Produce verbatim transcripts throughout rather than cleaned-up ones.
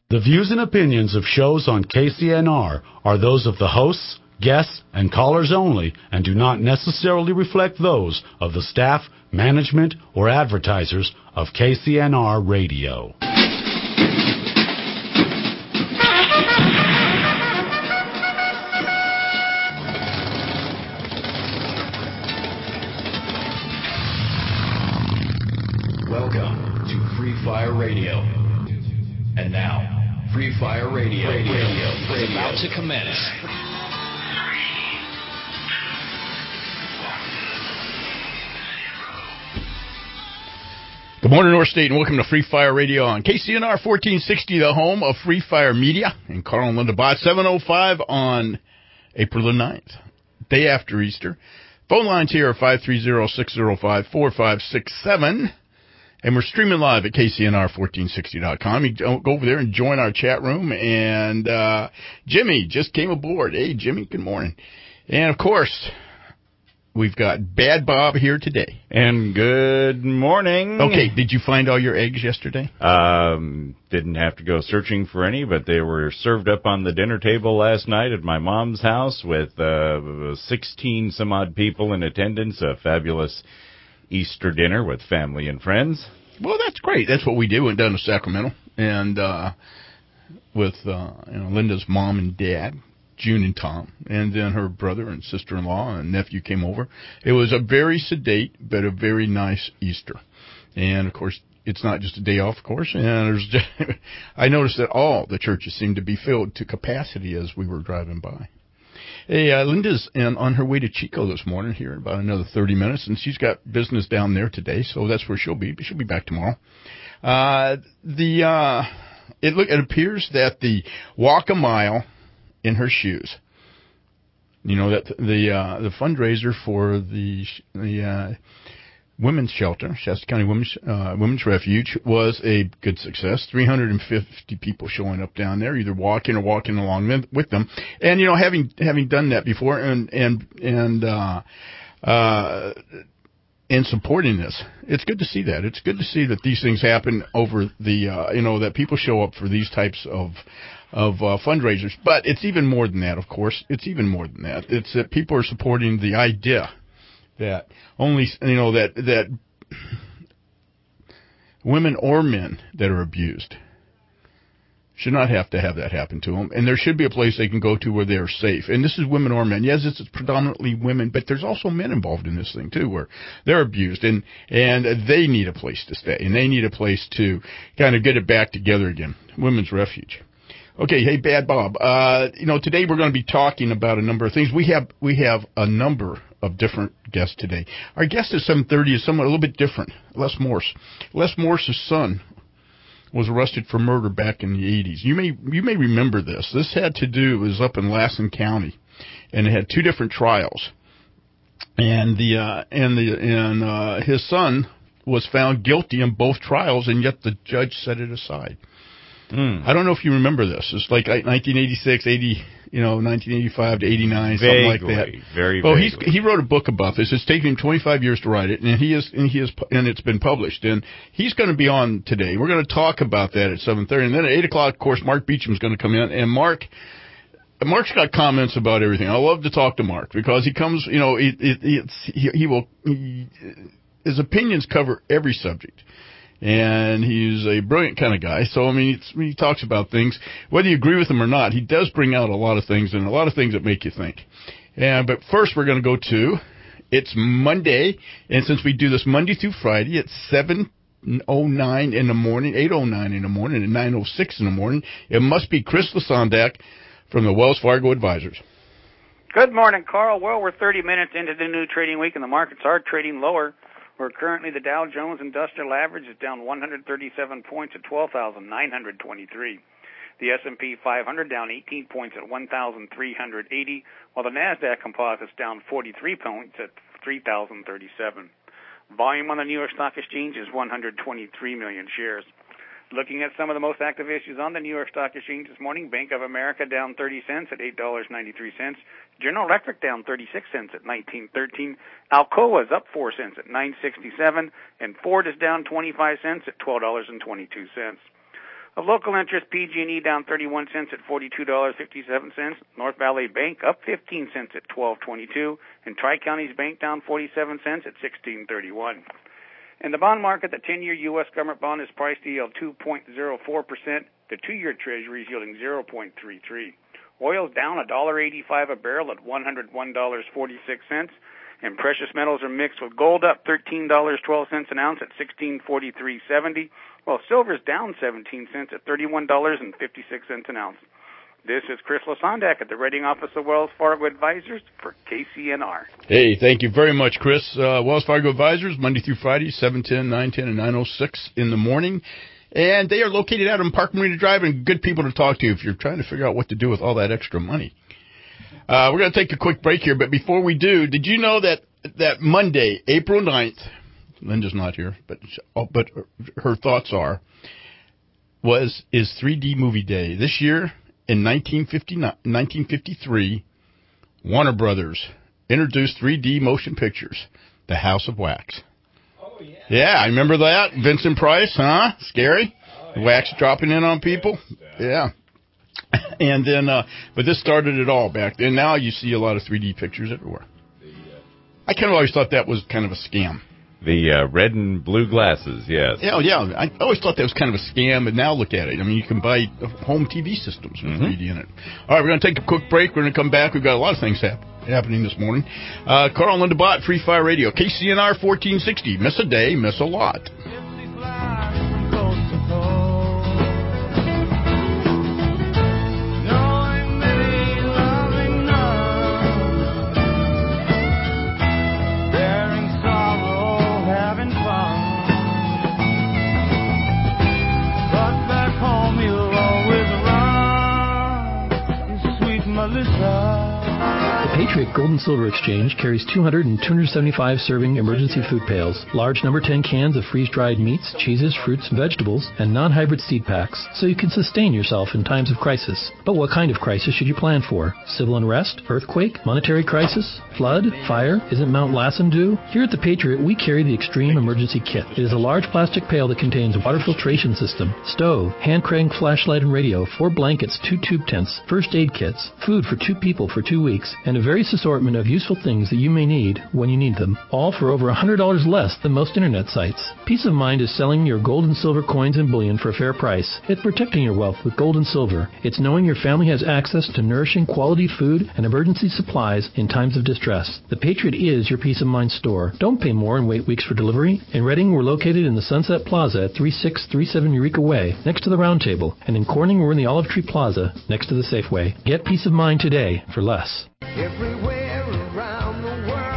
The views and opinions of shows on K C N R are those of the hosts, guests, and callers only and do not necessarily reflect those of the staff, management, or advertisers of K C N R Radio. Welcome to Free Fire Radio. And now, Free Fire Radio, radio, radio is about to commence. Good morning, North State, and welcome to Free Fire Radio on K C N R fourteen sixty, the home of Free Fire Media, and Carl and Linda Bott, seven oh five on April the ninth, day after Easter. Phone lines here are five three zero, six zero five, four five six seven. And we're streaming live at K C N R fourteen sixty dot com. You go over there and join our chat room. And uh, Jimmy just came aboard. Hey, Jimmy, good morning. And, of course, we've got Bad Bob here today. And good morning. Okay, did you find all your eggs yesterday? Um, didn't have to go searching for any, but they were served up on the dinner table last night at my mom's house with uh, sixteen some odd people in attendance, a fabulous Easter dinner with family and friends. Well, that's great. That's what we did. Went down to Sacramento and uh, with uh, you know, Linda's mom and dad, June and Tom, and then her brother and sister-in-law and nephew came over. It was a very sedate but a very nice Easter. And, of course, it's not just a day off, of course. And there's just, I noticed that all the churches seemed to be filled to capacity as we were driving by. Hey, uh, Linda's in, on her way to Chico this morning here in about another thirty minutes, and she's got business down there today, so that's where she'll be. She'll be back tomorrow. Uh, the uh, it look it appears that the Walk a Mile in Her Shoes, you know, that the uh, the fundraiser for the the uh, women's shelter, Shasta County Women's uh, Women's Refuge, was a good success. three hundred fifty people showing up down there, either walking or walking along with them. And, you know, having having done that before and and and uh, uh, and supporting this, it's good to see that. It's good to see that these things happen over the, uh, you know, that people show up for these types of of uh, fundraisers. But it's even more than that, of course. It's even more than that. It's that people are supporting the idea that only, you know, that that women or men that are abused should not have to have that happen to them. And there should be a place they can go to where they are safe. And this is women or men. Yes, it's predominantly women, but there's also men involved in this thing, too, where they're abused. And, and they need a place to stay. And they need a place to kind of get it back together again. Women's Refuge. Okay, hey, Bad Bob. Uh, you know, today we're going to be talking about a number of things. We have we have a number of different guests today. Our guest at seven thirty is somewhat a little bit different. Les Morse. Les Morse's son was arrested for murder back in the eighties. You may you may remember this. This had to do, it was up in Lassen County, and it had two different trials. And the uh, and the and uh, his son was found guilty in both trials, and yet the judge set it aside. Mm. I don't know if you remember this. It's like nineteen eighty-six, eighty, you know, nineteen eighty-five to eighty-nine, vaguely, something like that. Very well, vaguely. he's, he wrote a book about this. It's taken him twenty-five years to write it, and he is, and he is, and it's been published. And he's going to be on today. We're going to talk about that at seven thirty, and then at eight o'clock, of course, Mark Beecham's going to come in, and Mark. Mark's got comments about everything. I love to talk to Mark because he comes, you know, it, it, it's, he, he will, he, his opinions cover every subject. And he's a brilliant kind of guy. So, I mean, it's, he talks about things. Whether you agree with him or not, he does bring out a lot of things and a lot of things that make you think. And, but first we're going to go to, it's Monday. And since we do this Monday through Friday at seven oh nine in the morning, eight oh nine in the morning, and nine oh six in the morning, it must be Chris Lasondak from the Wells Fargo Advisors. Good morning, Carl. Well, we're thirty minutes into the new trading week, and the markets are trading lower. Where currently the Dow Jones Industrial Average is down one hundred thirty-seven points at twelve thousand nine hundred twenty-three. The S and P five hundred down eighteen points at one thousand three hundred eighty, while the NASDAQ Composite's down forty-three points at three thousand thirty-seven. Volume on the New York Stock Exchange is one hundred twenty-three million shares. Looking at some of the most active issues on the New York Stock Exchange this morning, Bank of America down thirty cents at eight dollars and ninety-three cents. General Electric down thirty-six cents at nineteen thirteen. Alcoa is up four cents at nine sixty-seven. And Ford is down twenty-five cents at twelve dollars and twenty-two cents. Of local interest, P G and E down thirty-one cents at forty-two dollars and fifty-seven cents. North Valley Bank up fifteen cents at twelve twenty-two. And Tri-Counties Bank down forty-seven cents at sixteen thirty-one. In the bond market, the ten-year U S government bond is priced to yield two point zero four percent. The two-year Treasury is yielding zero point three three. Oil's down one dollar and eighty-five cents a barrel at one hundred one dollars and forty-six cents. And precious metals are mixed with gold up thirteen dollars and twelve cents an ounce at sixteen forty-three seventy, while silver's down seventeen cents at thirty-one dollars and fifty-six cents an ounce. This is Chris Lasandak at the Rating Office of Wells Fargo Advisors for K C N R. Hey, thank you very much, Chris. Uh, Wells Fargo Advisors, Monday through Friday, seven ten, nine ten, and nine oh six in the morning. And they are located out on Park Marina Drive, and good people to talk to if you're trying to figure out what to do with all that extra money. Uh, we're going to take a quick break here, but before we do, did you know that that Monday, April ninth, Linda's not here, but but her thoughts are, was is three D Movie Day. This year, in nineteen fifty-three, Warner Brothers introduced three D motion pictures, The House of Wax. Oh, yeah. Yeah, I remember that. Vincent Price, huh? Scary. Oh, yeah. Wax dropping in on people. Yeah. And then, uh, but this started it all back then. Now you see a lot of three D pictures everywhere. I kind of always thought that was kind of a scam. The uh, red and blue glasses, yes. Yeah, yeah. I always thought that was kind of a scam, but now look at it. I mean, you can buy home T V systems with mm-hmm. three D in it. All right, we're going to take a quick break. We're going to come back. We've got a lot of things hap- happening this morning. Uh, Carl and Linda Bott, Free Fire Radio, K C N R fourteen sixty. Miss a day, miss a lot. The Patriot Gold and Silver Exchange carries two hundred and two hundred seventy-five serving emergency food pails, large number ten cans of freeze-dried meats, cheeses, fruits, vegetables, and non-hybrid seed packs, so you can sustain yourself in times of crisis. But what kind of crisis should you plan for? Civil unrest? Earthquake? Monetary crisis? Flood? Fire? Isn't Mount Lassen due? Here at the Patriot, we carry the Extreme Emergency Kit. It is a large plastic pail that contains a water filtration system, stove, hand crank flashlight and radio, four blankets, two tube tents, first aid kits, food for two people for two weeks, and a various assortment of useful things that you may need when you need them, all for over one hundred dollars less than most internet sites. Peace of Mind is selling your gold and silver coins and bullion for a fair price. It's protecting your wealth with gold and silver. It's knowing your family has access to nourishing quality food and emergency supplies in times of distress. The Patriot is your Peace of Mind store. Don't pay more and wait weeks for delivery. In Reading, we're located in the Sunset Plaza at thirty-six thirty-seven Eureka Way, next to the Round Table. And in Corning, we're in the Olive Tree Plaza, next to the Safeway. Get Peace of Mind today for less. Everywhere around the world.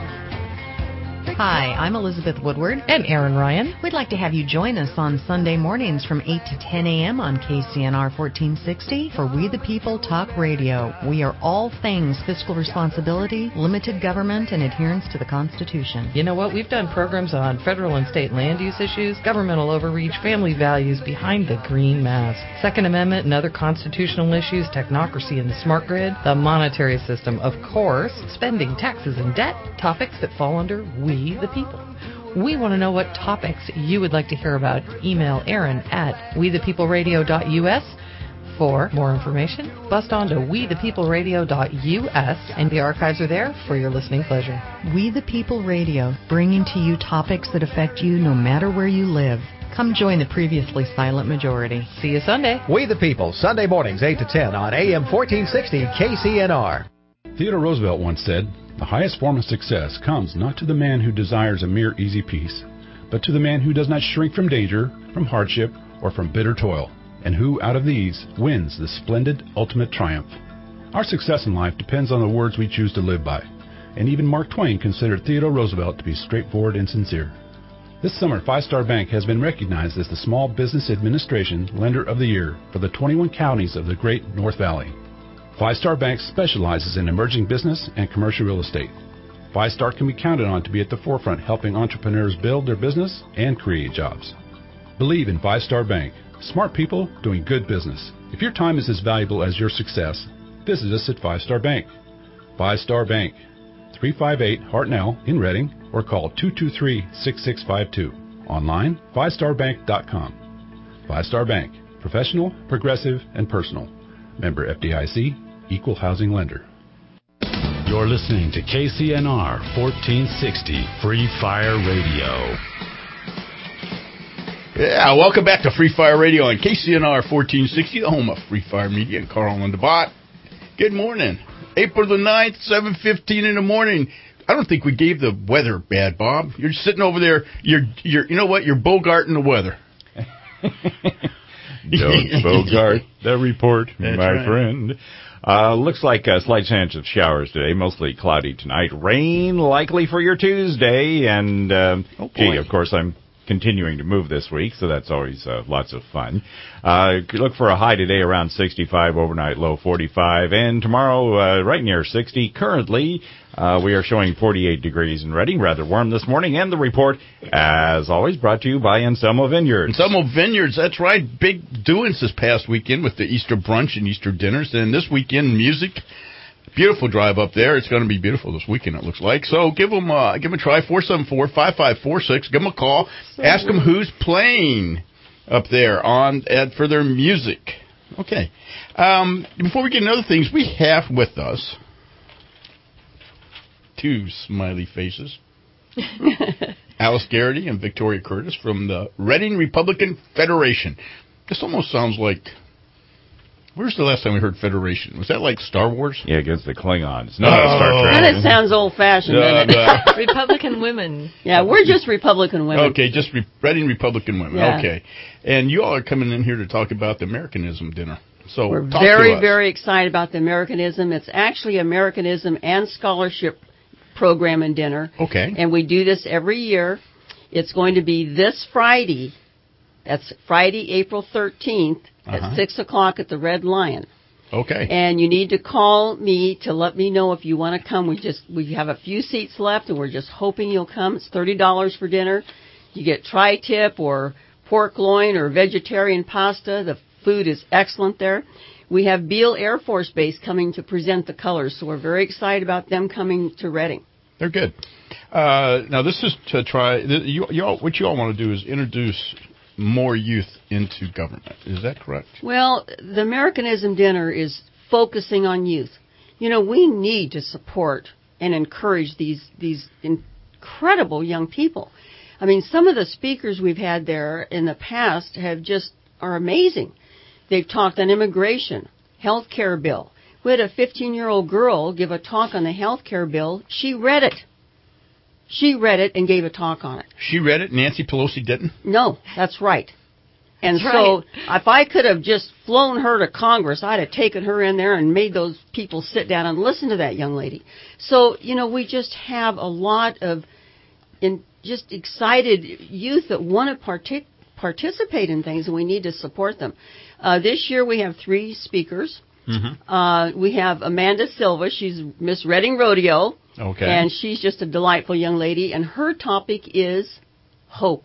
Hi, I'm Elizabeth Woodward. And Aaron Ryan. We'd like to have you join us on Sunday mornings from eight to ten a.m. on K C N R fourteen sixty for We the People Talk Radio. We are all things fiscal responsibility, limited government, and adherence to the Constitution. You know what? We've done programs on federal and state land use issues, governmental overreach, family values behind the green mask, Second Amendment and other constitutional issues, technocracy and the smart grid, the monetary system, of course, spending, taxes, and debt, topics that fall under We the People. We want to know what topics you would like to hear about. Email Aaron at we the people radio dot u s. For more information, bust on to we the people radio dot u s, and the archives are there for your listening pleasure. We the People Radio, bringing to you topics that affect you no matter where you live. Come join the previously silent majority. See you Sunday. We the People, Sunday mornings eight to ten on A M fourteen sixty K C N R. Theodore Roosevelt once said, "The highest form of success comes not to the man who desires a mere easy peace, but to the man who does not shrink from danger, from hardship, or from bitter toil, and who, out of these, wins the splendid ultimate triumph." Our success in life depends on the words we choose to live by, and even Mark Twain considered Theodore Roosevelt to be straightforward and sincere. This summer, Five Star Bank has been recognized as the Small Business Administration Lender of the Year for the twenty-one counties of the Great North Valley. Five Star Bank specializes in emerging business and commercial real estate. Five Star can be counted on to be at the forefront helping entrepreneurs build their business and create jobs. Believe in Five Star Bank. Smart people doing good business. If your time is as valuable as your success, visit us at Five Star Bank. Five Star Bank, three five eight Hartnell in Reading, or call two two three, six six five two. Online, five star bank dot com. Five Star Bank, Professional, progressive, and personal. Member F D I C, Equal Housing Lender. You're listening to K C N R fourteen sixty Free Fire Radio. Yeah, welcome back to Free Fire Radio on K C N R fourteen sixty, the home of Free Fire Media, and Carl and DeBot. Good morning. April the ninth, seven fifteen in the morning. I don't think we gave the weather bad, Bob. You're sitting over there. You're, you're, you know what? You're bogarting the weather. Don't bogart the report, That's my right. friend. Uh, looks like a slight chance of showers today, mostly cloudy tonight. Rain likely for your Tuesday, and um, Oh, boy. gee, of course, I'm continuing to move this week, so that's always uh, lots of fun. Uh, look for a high today around sixty-five, overnight low forty-five, and tomorrow uh, right near sixty. Currently, uh, we are showing forty-eight degrees in Reading, rather warm this morning, and the report, as always, brought to you by Anselmo Vineyards. Anselmo Vineyards, that's right. Big doings this past weekend with the Easter brunch and Easter dinners, and this weekend music. Beautiful drive up there. It's going to be beautiful this weekend, it looks like. So give them, uh, give them a try, four seven four, five five four six. Give them a call. Ask them who's playing up there on at, for their music. Okay. Um, before we get into other things, we have with us two smiley faces. Alice Garrity and Victoria Curtis from the Reading Republican Federation. This almost sounds like... Where's the last time we heard Federation? Was that like Star Wars? Yeah, against the Klingons. No, oh. Star Trek. Kind of sounds old-fashioned, doesn't it? Republican women. Yeah, we're just Republican women. Okay, just re- Reading Republican women. Yeah. Okay. And you all are coming in here to talk about the Americanism dinner. So we're talk very, to us. very excited about the Americanism. It's actually Americanism and Scholarship Program and Dinner. Okay. And we do this every year. It's going to be this Friday. That's Friday, April thirteenth. At Uh-huh. six o'clock at the Red Lion. Okay. And you need to call me to let me know if you want to come. We just we have a few seats left, and we're just hoping you'll come. It's thirty dollars for dinner. You get tri-tip or pork loin or vegetarian pasta. The food is excellent there. We have Beale Air Force Base coming to present the colors, so we're very excited about them coming to Reading. They're good. Uh, now, this is to try... You, you all, what you all want to do is introduce more youth into government. Is that correct? Well, the Americanism dinner is focusing on youth. You know, we need to support and encourage these these incredible young people. I mean, some of the speakers we've had there in the past have just are amazing. They've talked on immigration, health care bill. We had a fifteen-year-old girl give a talk on the health care bill. She read it. She read it and gave a talk on it. She read it. Nancy Pelosi didn't? No, that's right. And That's so right. if I could have just flown her to Congress, I'd have taken her in there and made those people sit down and listen to that young lady. So, you know, we just have a lot of in just excited youth that want to partic- participate in things, and we need to support them. Uh, this year we have three speakers. Mm-hmm. Uh, we have Amanda Silva. She's Miss Reading Rodeo. Okay. And she's just a delightful young lady, and her topic is hope.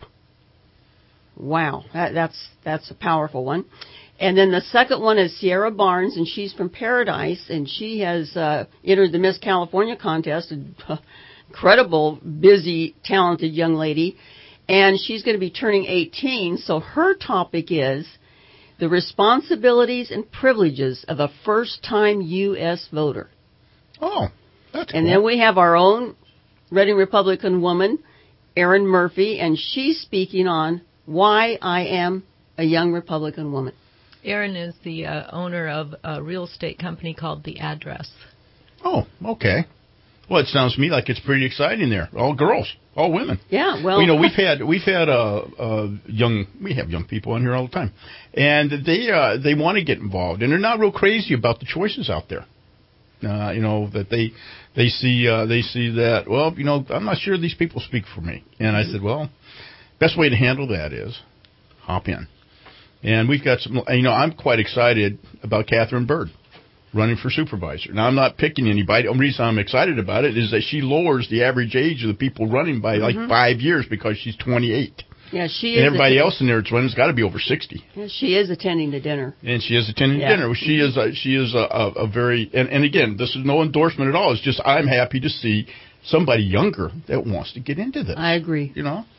Wow, that, that's that's a powerful one. And then the second one is Sierra Barnes, and she's from Paradise, and she has uh, entered the Miss California contest. An incredible, busy, talented young lady. And she's going to be turning eighteen, so her topic is the responsibilities and privileges of a first-time U S voter. Oh, that's And cool. then we have our own Reading Republican woman, Erin Murphy, and she's speaking on why I am a young Republican woman. Erin is the uh, owner of a real estate company called The Address. Oh, okay. Well, it sounds to me like it's pretty exciting there. All girls, all women. Yeah, well, you know, we've had we've had uh, uh, young we have young people on here all the time, and they uh, they want to get involved, and they're not real crazy about the choices out there. Uh, you know that they they see uh, they see that well, you know, I'm not sure these people speak for me, and I said, well, best way to handle that is hop in, and we've got some. You know, I'm quite excited about Catherine Byrd running for supervisor. Now, I'm not picking anybody. The only reason I'm excited about it is that she lowers the average age of the people running by like mm-hmm. five years because she's twenty-eight. Yeah, she and is. And everybody att- else in there that's running has got to be over sixty. Yeah, she is attending the dinner. And she is attending yeah. the dinner. She is a, she is a, a, a very, and, and again, this is no endorsement at all. It's just I'm happy to see somebody younger that wants to get into this. I agree. You know?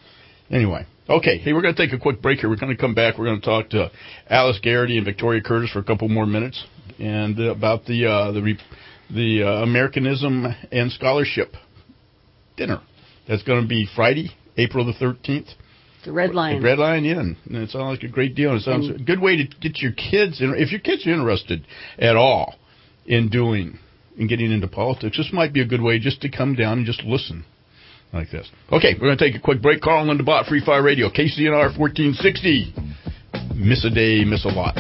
Anyway, okay. Hey, we're going to take a quick break here. We're going to come back. We're going to talk to Alice Garrity and Victoria Curtis for a couple more minutes, and uh, about the uh, the the uh, Americanism and Scholarship dinner. That's going to be Friday, April the thirteenth. The Red Lion. The Red Lion Inn. And it sounds like a great deal. It sounds and, a good way to get your kids, in, if your kids are interested at all in doing, in getting into politics, this might be a good way just to come down and just listen like this. Okay, we're going to take a quick break. Carl and Linda Bott, Free Fire Radio, K C N R fourteen sixty. Miss a day, miss a lot.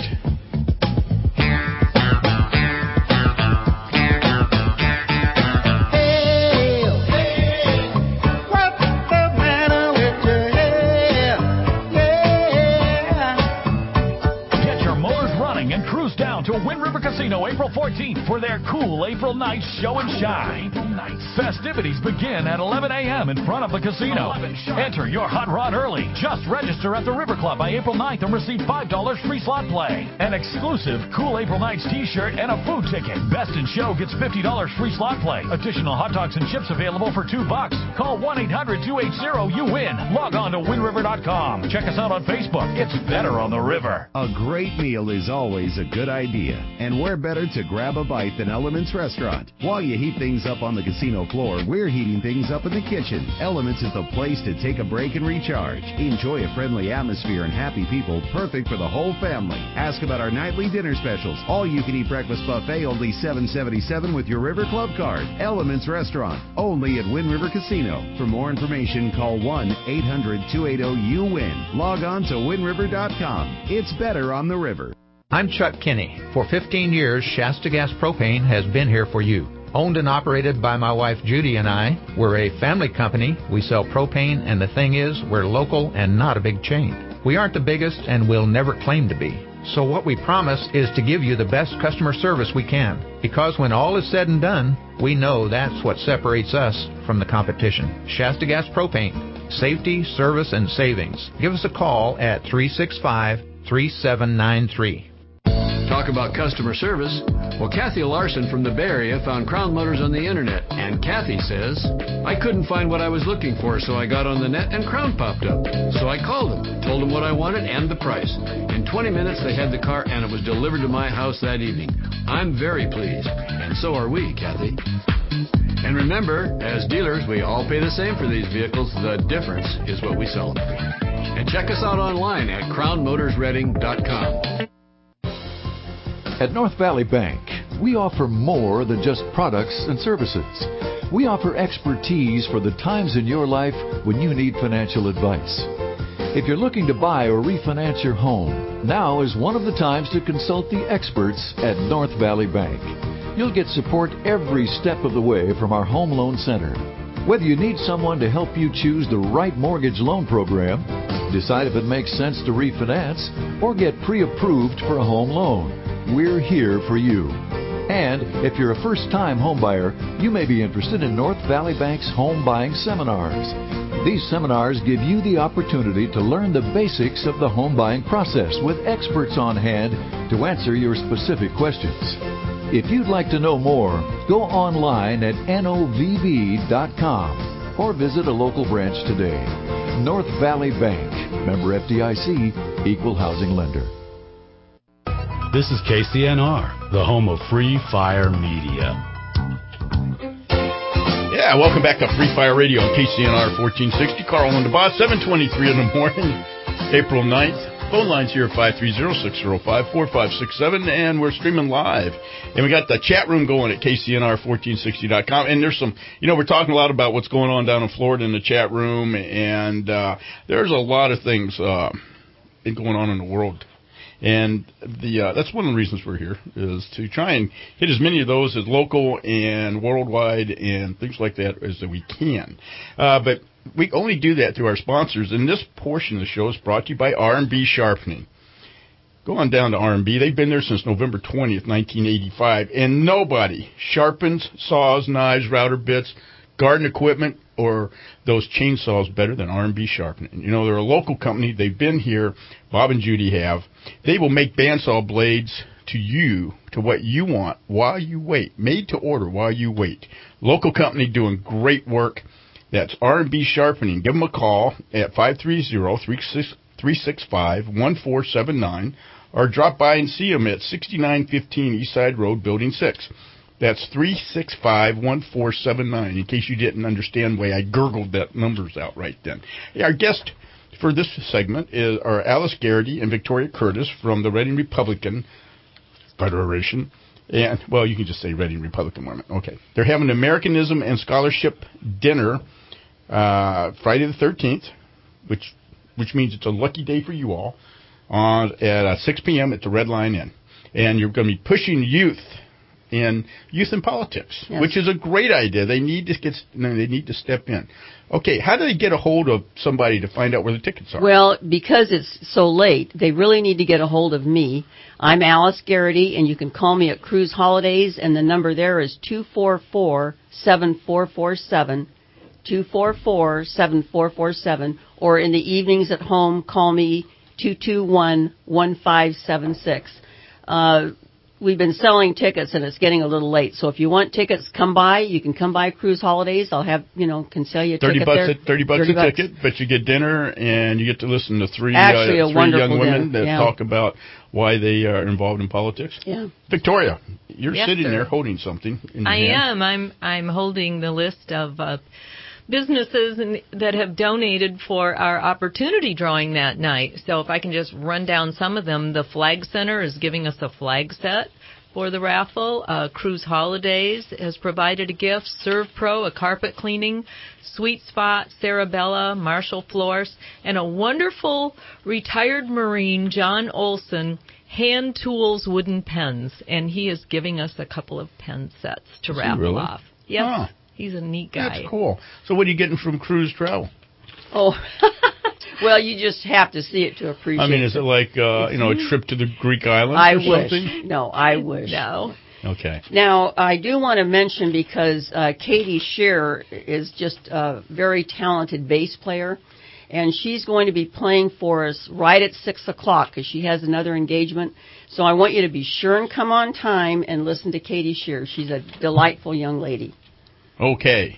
To Wind River Casino April fourteenth for their cool April Nights Show and Shine. Festivities begin at eleven a.m. in front of the casino. Enter your hot rod early. Just register at the River Club by April ninth and receive five dollars free slot play. An exclusive Cool April Nights t-shirt and a food ticket. Best in Show gets fifty dollars free slot play. Additional hot dogs and chips available for two bucks. Call one eight hundred two eight zero you win. Log on to wind river dot com. Check us out on Facebook. It's better on the river. A great meal is always a good idea. And where better to grab a bite than Elements Restaurant? While you heat things up on the casino floor, we're heating things up in the kitchen. Elements is the place to take a break and recharge. Enjoy a friendly atmosphere and happy people, perfect for the whole family. Ask about our nightly dinner specials. All-you-can-eat breakfast buffet, only seven seventy-seven with your River Club card. Elements Restaurant, only at Wind River Casino. For more information, call one eight hundred two eight zero you win. Log on to wind river dot com. It's better on the river. I'm Chuck Kinney. For fifteen years, Shasta Gas Propane has been here for you. Owned and operated by my wife Judy and I, we're a family company. We sell propane, and the thing is, we're local and not a big chain. We aren't the biggest, and we'll never claim to be. So what we promise is to give you the best customer service we can. Because when all is said and done, we know that's what separates us from the competition. Shasta Gas Propane. Safety, service, and savings. Give us a call at three six five, three seven nine three. Talk about customer service. Well, Kathy Larson from the Bay Area found Crown Motors on the internet, and Kathy says, I couldn't find what I was looking for, so I got on the net and Crown popped up. So I called them, told them what I wanted and the price. In twenty minutes, they had the car, and it was delivered to my house that evening. I'm very pleased, and so are we, Kathy. And remember, as dealers, we all pay the same for these vehicles. The difference is what we sell them for. And check us out online at crown motors reading dot com. At North Valley Bank, we offer more than just products and services. We offer expertise for the times in your life when you need financial advice. If you're looking to buy or refinance your home, now is one of the times to consult the experts at North Valley Bank. You'll get support every step of the way from our Home Loan Center. Whether you need someone to help you choose the right mortgage loan program, decide if it makes sense to refinance, or get pre-approved for a home loan, we're here for you. And if you're a first-time homebuyer, you may be interested in North Valley Bank's home buying seminars. These seminars give you the opportunity to learn the basics of the home buying process with experts on hand to answer your specific questions. If you'd like to know more, go online at N O V B dot com or visit a local branch today. North Valley Bank, member F D I C, equal housing lender. This is K C N R, the home of Free Fire Media. Yeah, welcome back to Free Fire Radio on K C N R fourteen sixty. Carl and the Boss, seven twenty-three in the morning, April ninth. Phone lines here, five three zero, six zero five, four five six seven, and we're streaming live. And we got the chat room going at K C N R fourteen sixty dot com. And there's some, you know, we're talking a lot about what's going on down in Florida in the chat room, and uh, there's a lot of things uh, going on in the world. And the uh, that's one of the reasons we're here, is to try and hit as many of those as local and worldwide and things like that as we can. Uh, but we only do that through our sponsors, and this portion of the show is brought to you by R and B Sharpening. Go on down to R and B. They've been there since November twentieth, nineteen eighty-five, and nobody sharpens saws, knives, router bits, garden equipment, or those chainsaws better than R and B Sharpening. You know, they're a local company. They've been here. Bob and Judy have. They will make bandsaw blades to you, to what you want, while you wait. Made to order while you wait. Local company doing great work. That's R and B Sharpening. Give them a call at five three zero, three six five, one four seven nine or drop by and see them at sixty-nine fifteen Eastside Road, Building six. That's three six five, one four seven nine, in case you didn't understand why I gurgled that numbers out right then. Our guest for this segment is are Alice Garrity and Victoria Curtis from the Reading Republican Federation. And, well, you can just say Reading Republican Women. Okay. They're having an Americanism and Scholarship dinner uh, Friday the thirteenth, which which means it's a lucky day for you all, on at uh, six p.m. at the Red Lion Inn. And you're going to be pushing youth in youth in politics, yes. which is a great idea. They need to get they need to step in. Okay, how do they get a hold of somebody to find out where the tickets are? Well, because it's so late, they really need to get a hold of me. I'm Alice Garrity, and you can call me at Cruise Holidays, and the number there is two four four, seven four four seven, two four four, seven four four seven, or in the evenings at home, call me two two one, one five seven six. Uh, we've been selling tickets, and it's getting a little late. So if you want tickets, come by. You can come by Cruise Holidays. I'll have, you know, can sell you a thirty ticket bucks there. A, thirty bucks thirty a bucks. ticket, but you get dinner, and you get to listen to three, Actually, uh, a three young women dinner. that yeah. talk about why they are involved in politics. Yeah. Victoria, you're yes, sitting sir. there holding something in your I hand. am. I'm I'm holding the list of uh, businesses in, that have donated for our opportunity drawing that night. So if I can just run down some of them, the Flag Center is giving us a flag set for the raffle. Uh, Cruise Holidays has provided a gift. Serve Pro, a carpet cleaning. Sweet Spot, Sarabella, Marshall Floors, and a wonderful retired Marine, John Olson, Hand Tools Wooden Pens. And he is giving us a couple of pen sets to Is raffle he really? off. Yes, Huh. He's a neat guy. That's cool. So what are you getting from Cruise Travel? Oh, well, you just have to see it to appreciate it. I mean, is it like, uh, you know, a trip to the Greek islands I or wish. something? No, I wish. No. Okay. Now, I do want to mention, because uh, Katie Shearer is just a very talented bass player, and she's going to be playing for us right at six o'clock because she has another engagement. So I want you to be sure and come on time and listen to Katie Shearer. She's a delightful young lady. Okay.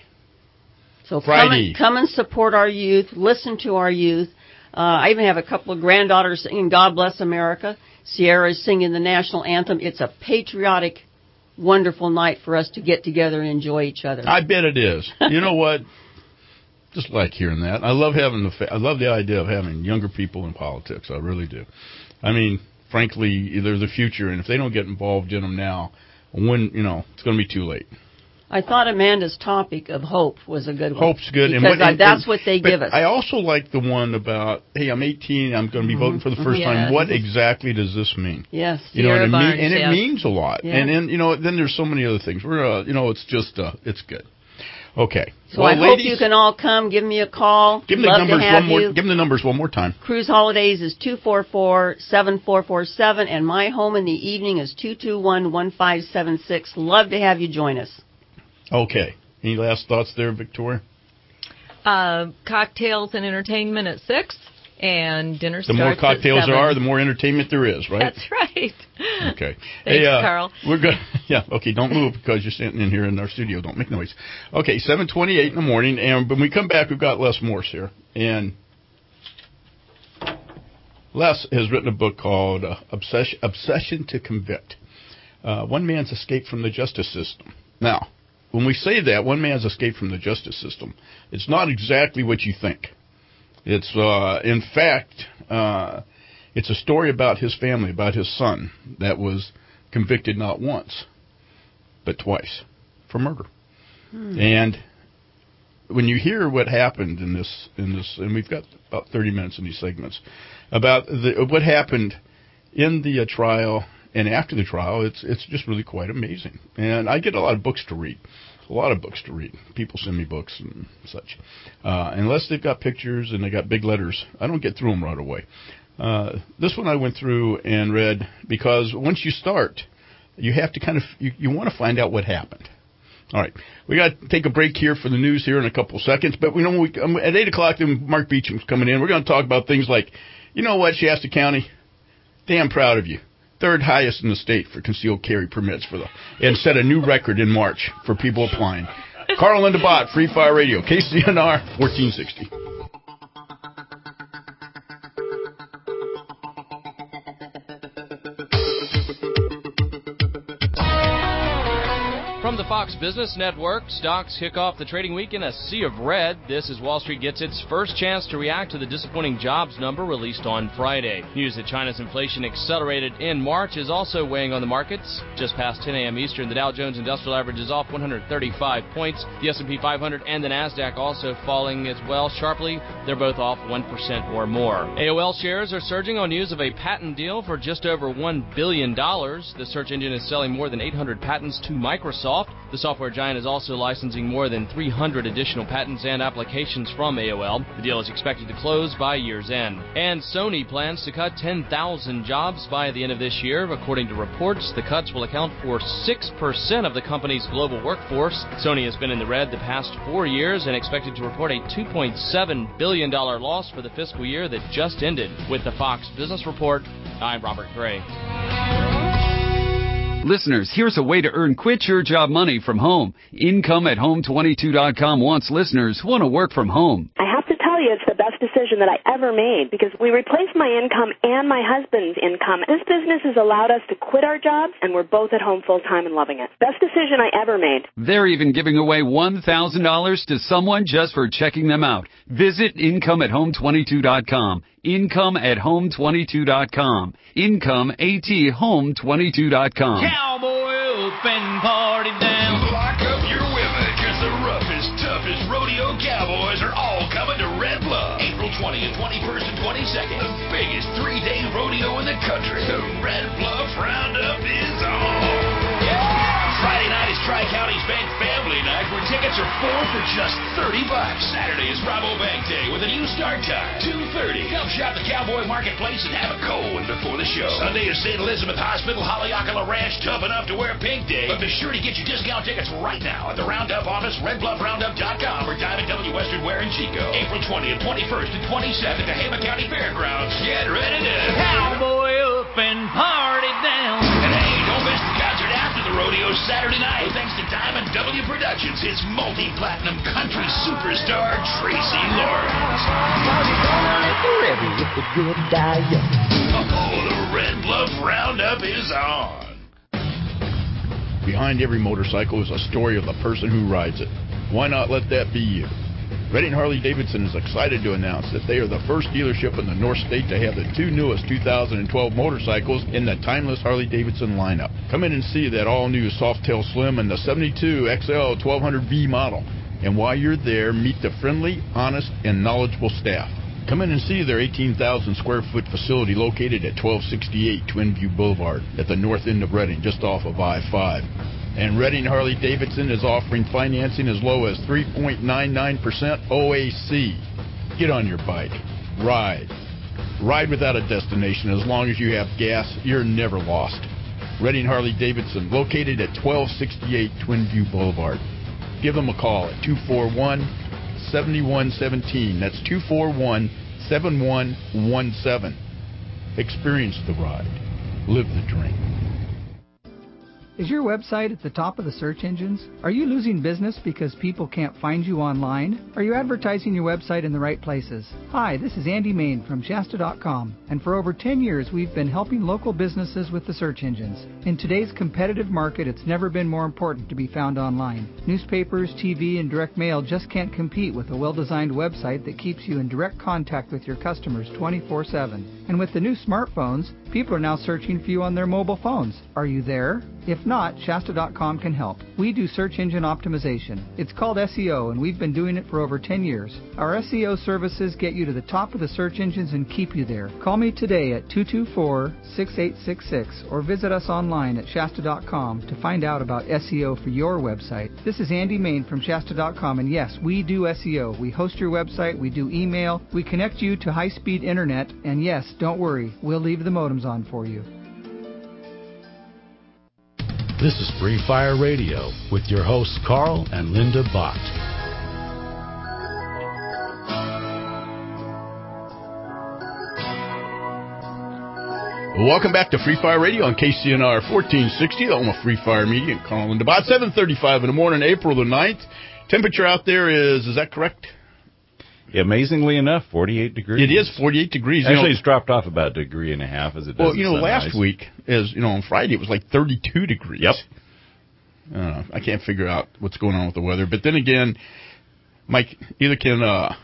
So come Friday. and, come and support our youth. Listen to our youth. Uh, I even have a couple of granddaughters singing God Bless America. Sierra is singing the national anthem. It's a patriotic, wonderful night for us to get together and enjoy each other. I bet it is. You know what? Just like hearing that. I love having the. Fa- I love the idea of having younger people in politics. I really do. I mean, frankly, they're the future, and if they don't get involved in them now, when you know, it's going to be too late. I thought Amanda's topic of hope was a good one. Hope's good. Because and what, and, that's and, what they but give us. I also like the one about, hey, I'm eighteen, I'm going to be voting for the first Yes. time. What exactly does this mean? Yes. You know what Sierra it Barnes, means? And yes. it means a lot. Yeah. And then, you know, then there's so many other things. We're, uh, you know, it's just, uh, it's good. Okay. So well, I ladies, hope you can all come. Give me a call. give them the Love numbers to have one more. you. Give them the numbers one more time. Cruise Holidays is two four four, seven four four seven, and my home in the evening is two two one, one five seven six. Love to have you join us. Okay. Any last thoughts there, Victoria? Uh, cocktails and entertainment at six, and dinner The starts more at cocktails seven. there are, the more entertainment there is, right? That's right. Okay. Thanks, hey, uh, Carl. We're good. Yeah. Okay. Don't move because you're sitting in here in our studio. Don't make noise. Okay. seven twenty-eight in the morning, and when we come back, we've got Les Morse here, and Les has written a book called uh, Obsession, Obsession to Convict: uh, One Man's Escape from the Justice System. Now, when we say that, one man's escape from the justice system, it's not exactly what you think. It's, uh, in fact, uh, it's a story about his family, about his son that was convicted not once, but twice for murder. Hmm. And when you hear what happened in this, in this, and we've got about thirty minutes in these segments, about the, what happened in the uh, trial and after the trial, it's it's just really quite amazing. And I get a lot of books to read, a lot of books to read. People send me books and such. Uh, unless they've got pictures and they got big letters, I don't get through them right away. Uh, this one I went through and read because once you start, you have to kind of, you, you want to find out what happened. All right, we got to take a break here for the news here in a couple seconds. But we know we, um, at eight o'clock, then Mark Beecham's coming in. We're going to talk about things like, you know what, Shasta County, damn proud of you. Third highest in the state for concealed carry permits for the, and set a new record in March for people applying. Carl and Linda Bott, Free Fire Radio, K C N R fourteen sixty. From the Fox Business Network, stocks kick off the trading week in a sea of red. This is Wall Street gets its first chance to react to the disappointing jobs number released on Friday. News that China's inflation accelerated in March is also weighing on the markets. Just past ten a.m. Eastern, the Dow Jones Industrial Average is off one hundred thirty-five points. The S and P five hundred and the NASDAQ also falling as well sharply. They're both off one percent or more. A O L shares are surging on news of a patent deal for just over one billion dollars. The search engine is selling more than eight hundred patents to Microsoft. The software giant is also licensing more than three hundred additional patents and applications from A O L. The deal is expected to close by year's end. And Sony plans to cut ten thousand jobs by the end of this year. According to reports, the cuts will account for six percent of the company's global workforce. Sony has been in the red the past four years and expected to report a two point seven billion dollars loss for the fiscal year that just ended. With the Fox Business Report, I'm Robert Gray. Listeners, here's a way to earn quit your job money from home. Income at home twenty-two dot com wants listeners who want to work from home. I have to tell you, it's the best decision that I ever made because we replaced my income and my husband's income. This business has allowed us to quit our jobs, and we're both at home full-time and loving it. Best decision I ever made. They're even giving away one thousand dollars to someone just for checking them out. Visit income at home twenty-two dot com. income at home twenty-two dot com. Income at home twenty-two dot com. Cowboy up and party down. Lock up your women, cause the roughest, toughest rodeo cowboys are all coming to Red Bluff. April twentieth, twenty-first, and twenty-second. The biggest three-day rodeo in the country. The Red Bluff Roundup is on. Friday night is Tri-County's Bank Family Night, where tickets are four for just thirty bucks. Saturday is Bravo Bank Day with a new start time, two thirty. Come shop the Cowboy Marketplace and have a cold one before the show. Sunday is Saint Elizabeth Hospital, Haleakala Ranch, tough enough to wear Pink Day. But be sure to get your discount tickets right now at the Roundup office, red bluff roundup dot com, or Diamond W Western Wear in Chico. April twentieth, twenty-first, and twenty-second at the Hayman County Fairgrounds. Get ready to cowboy up and party down. And hey, don't miss the concert after the rodeo Saturday night, thanks to Diamond W Productions. It's multi-platinum country superstar Tracy Lawrence. Oh, the Red Bluff Roundup is on. Behind every motorcycle is a story of the person who rides it. Why not let that be you? Redding Harley-Davidson is excited to announce that they are the first dealership in the North State to have the two newest two thousand twelve motorcycles in the timeless Harley-Davidson lineup. Come in and see that all-new Softail Slim and the seventy-two X L twelve hundred V model. And while you're there, meet the friendly, honest, and knowledgeable staff. Come in and see their eighteen thousand square foot facility located at twelve sixty-eight Twin View Boulevard at the north end of Redding, just off of I five. And Redding Harley-Davidson is offering financing as low as three point nine nine percent O A C. Get on your bike. Ride. Ride without a destination. As long as you have gas, you're never lost. Redding Harley-Davidson, located at twelve sixty-eight Twin View Boulevard. Give them a call at two four one, seven one one seven. That's two four one, seven one one seven. Experience the ride. Live the dream. Is your website at the top of the search engines? Are you losing business because people can't find you online? Are you advertising your website in the right places? Hi, this is Andy Main from Shasta dot com, and for over ten years we've been helping local businesses with the search engines. In today's competitive market, it's never been more important to be found online. Newspapers, T V, and direct mail just can't compete with a well-designed website that keeps you in direct contact with your customers twenty-four seven. And with the new smartphones, people are now searching for you on their mobile phones. Are you there? If not, Shasta dot com can help. We do search engine optimization. It's called S E O, and we've been doing it for over ten years. Our S E O services get you to the top of the search engines and keep you there. Call me today at two two four, six eight six six or visit us online at Shasta dot com to find out about S E O for your website. This is Andy Main from Shasta dot com, and yes, we do S E O. We host your website, we do email, we connect you to high-speed internet, and yes, don't worry, we'll leave the modems on for you. This is Free Fire Radio with your hosts Carl and Linda Bott. Welcome back to Free Fire Radio on K C N R fourteen sixty, the home of Free Fire Media and Carl and Linda Bott. seven thirty-five in the morning, April the ninth. Temperature out there is, is that correct? Amazingly enough, forty-eight degrees. It is forty-eight degrees. Actually, you know, it's dropped off about a degree and a half as it does. Well, you know, sunrise. last week, as you know, on Friday, it was like thirty-two degrees. Yep. Uh, I can't figure out what's going on with the weather. But then again, Mike, either can, uh,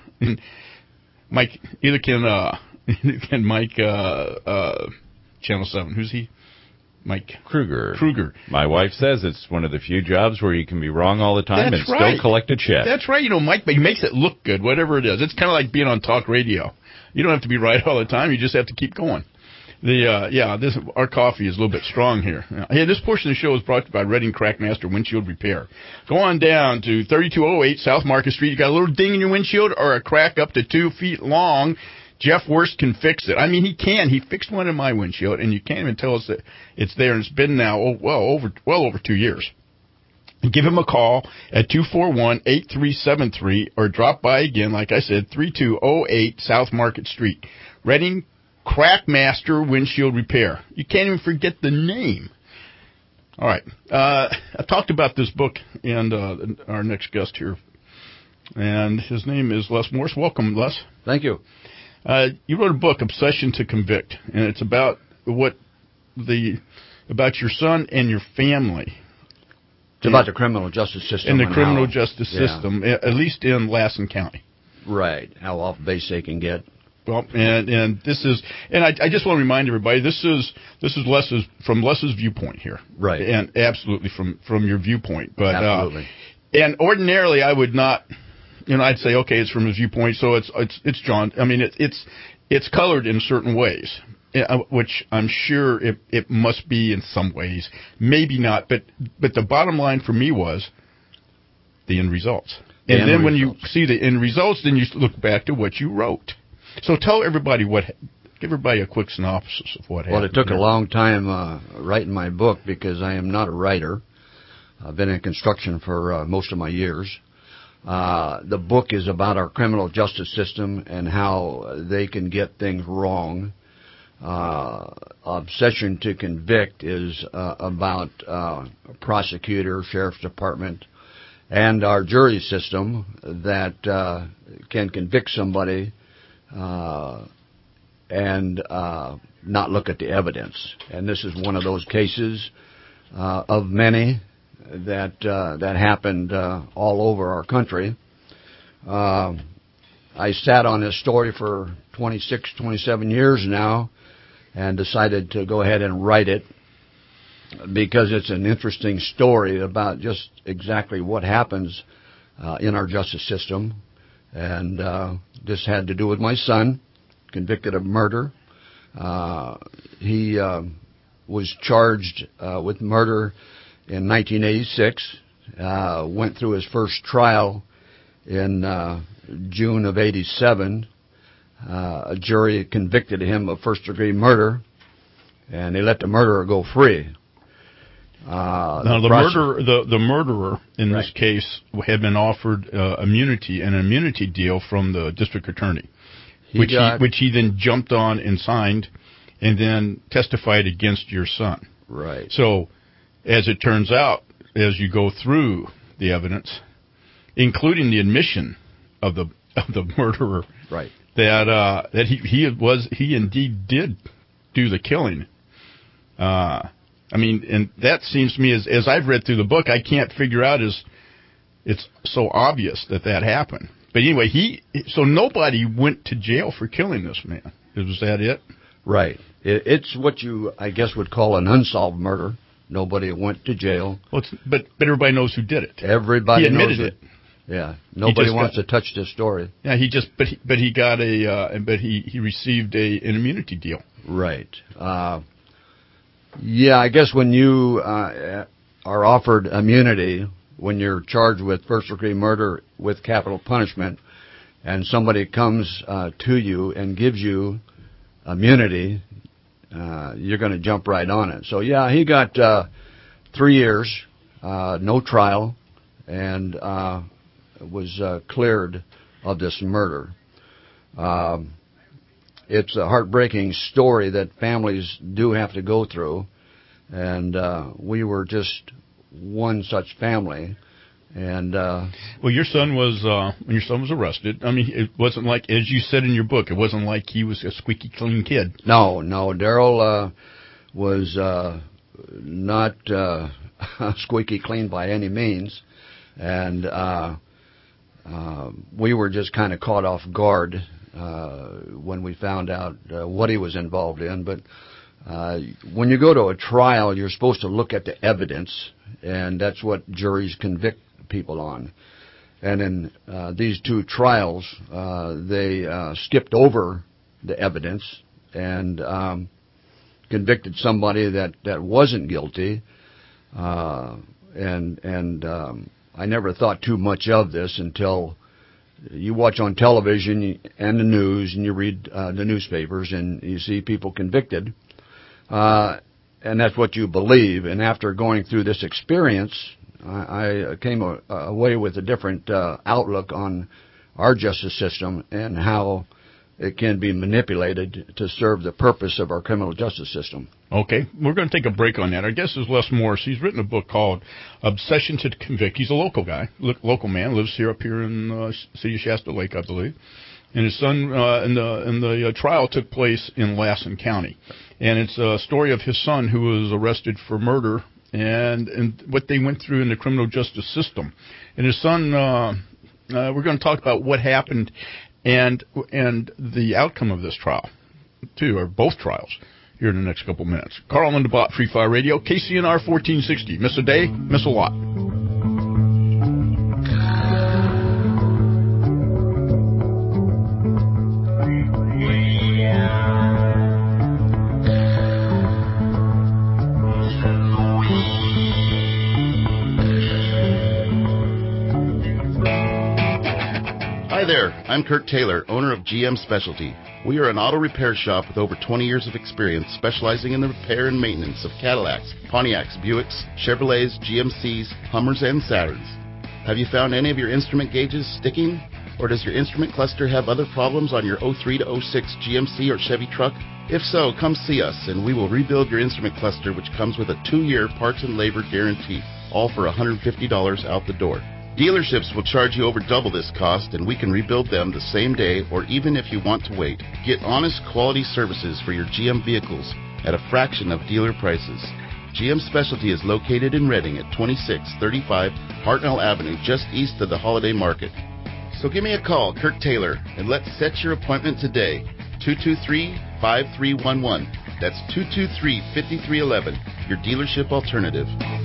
Mike, either can, uh, can Mike, uh, uh, Channel seven, who's he? Mike Kruger. Kruger. My wife says it's one of the few jobs where you can be wrong all the time That's and right. still collect a check. That's right. You know, Mike, but he makes it look good, whatever it is. It's kind of like being on talk radio. You don't have to be right all the time. You just have to keep going. The uh, yeah, this our coffee is a little bit strong here. Hey, this portion of the show is brought to you by Redding Crackmaster Windshield Repair. Go on down to thirty-two oh eight South Market Street. You got a little ding in your windshield or a crack up to two feet long. Jeff Worst can fix it. I mean, he can. He fixed one in my windshield, and you can't even tell us that it's there. And it's been now oh, well over well over two years. Give him a call at two four one, eight three seven three or drop by again, like I said, thirty-two oh eight South Market Street. Redding Crackmaster Windshield Repair. You can't even forget the name. All right. Uh, I talked about this book and uh, our next guest here, and his name is Les Morse. Welcome, Les. Thank you. Uh, you wrote a book, Obsession to Convict, and it's about what the about your son and your family. It's about the criminal justice system. And the and criminal how, justice yeah. system, at least in Lassen County. Right. How off base they can get. Well, and and this is, and I, I just want to remind everybody, this is this is Les's from Les's viewpoint here, right? And absolutely from from your viewpoint, but absolutely. Uh, and ordinarily I would not, you know, I'd say okay, it's from his viewpoint, so it's it's it's John. I mean, it, it's it's colored in certain ways, which I'm sure it it must be in some ways, maybe not, but but the bottom line for me was the end results, The and end then results. when you see the end results, then you look back to what you wrote. So tell everybody what, give everybody a quick synopsis of what happened. Well, it took there. a long time uh, writing my book because I am not a writer. I've been in construction for uh, most of my years. Uh, the book is about our criminal justice system and how they can get things wrong. Uh, Obsession to Convict is uh, about uh, prosecutor, sheriff's department, and our jury system that uh, can convict somebody Uh, and uh, not look at the evidence. And this is one of those cases uh, of many that uh, that happened uh, all over our country. Uh, I sat on this story for twenty-six, twenty-seven years now and decided to go ahead and write it because it's an interesting story about just exactly what happens uh, in our justice system. And uh, this had to do with my son, convicted of murder. Uh, he uh, was charged uh, with murder in nineteen eighty-six, uh, went through his first trial in uh, June of eighty-seven. Uh, a jury convicted him of first-degree murder, and they let the murderer go free. Uh, now, the, the murderer, the, the murderer in right. this case had been offered uh, immunity, an immunity deal from the district attorney, he which got, he which he then jumped on and signed, and then testified against your son. Right. So, as it turns out, as you go through the evidence, including the admission of the of the murderer, right, that uh, that he he was he indeed did do the killing. Uh, I mean, and that seems to me, as as I've read through the book, I can't figure out is it's so obvious that that happened. But anyway, he so nobody went to jail for killing this man. Was that it? Right. It, it's what you, I guess, would call an unsolved murder. Nobody went to jail. Well, it's, but but everybody knows who did it. Everybody he admitted knows it. it. Yeah. Nobody wants got, to touch this story. Yeah. He just but he, but he got a uh, but he he received a an immunity deal. Right. Uh, yeah. I guess when you uh, are offered immunity, when you're charged with first-degree murder with capital punishment, and somebody comes uh, to you and gives you immunity, uh, you're going to jump right on it. So, yeah, he got uh, three years, uh, no trial, and uh, was uh, cleared of this murder. Um, it's a heartbreaking story that families do have to go through, and uh, we were just one such family And uh, well, your son was uh, when your son was arrested. I mean, it wasn't like, as you said in your book, it wasn't like he was a squeaky clean kid. No, no, Daryl uh, was uh, not uh, squeaky clean by any means, and uh, uh, we were just kind of caught off guard uh, when we found out uh, what he was involved in. But uh, when you go to a trial, you're supposed to look at the evidence, and that's what juries convict people on. And in uh, these two trials, uh, they uh, skipped over the evidence and um, convicted somebody that, that wasn't guilty. Uh, and and um, I never thought too much of this until you watch on television and the news, and you read uh, the newspapers, and you see people convicted. Uh, and that's what you believe. And after going through this experience, I came away with a different uh, outlook on our justice system and how it can be manipulated to serve the purpose of our criminal justice system. Okay, we're going to take a break on that. Our guest is Les Morris. He's written a book called Obsession to Convict. He's a local guy, local man, lives here up here in the uh, city of Shasta Lake, I believe. And his son, uh, and the, and the uh, trial took place in Lassen County. And it's a story of his son who was arrested for murder and and what they went through in the criminal justice system. And his son, uh, uh, we're going to talk about what happened and and the outcome of this trial, too, or both trials, here in the next couple minutes. Carl and DeBott, Free Fire Radio, K C N R fourteen sixty. Miss a day, miss a lot. Hi there, I'm Kurt Taylor, owner of G M Specialty. We are an auto repair shop with over twenty years of experience specializing in the repair and maintenance of Cadillacs, Pontiacs, Buicks, Chevrolets, G M Cs, Hummers, and Saturns. Have you found any of your instrument gauges sticking? Or does your instrument cluster have other problems on your oh three to oh six G M C or Chevy truck? If so, come see us and we will rebuild your instrument cluster, which comes with a two-year parts and labor guarantee, all for one hundred fifty dollars out the door. Dealerships will charge you over double this cost, and we can rebuild them the same day or even if you want to wait. Get honest, quality services for your G M vehicles at a fraction of dealer prices. G M Specialty is located in Reading at twenty-six thirty-five Hartnell Avenue, just east of the Holiday Market. So give me a call, Kirk Taylor, and let's set your appointment today. two two three, five three one one. That's two two three, five three one one, your dealership alternative.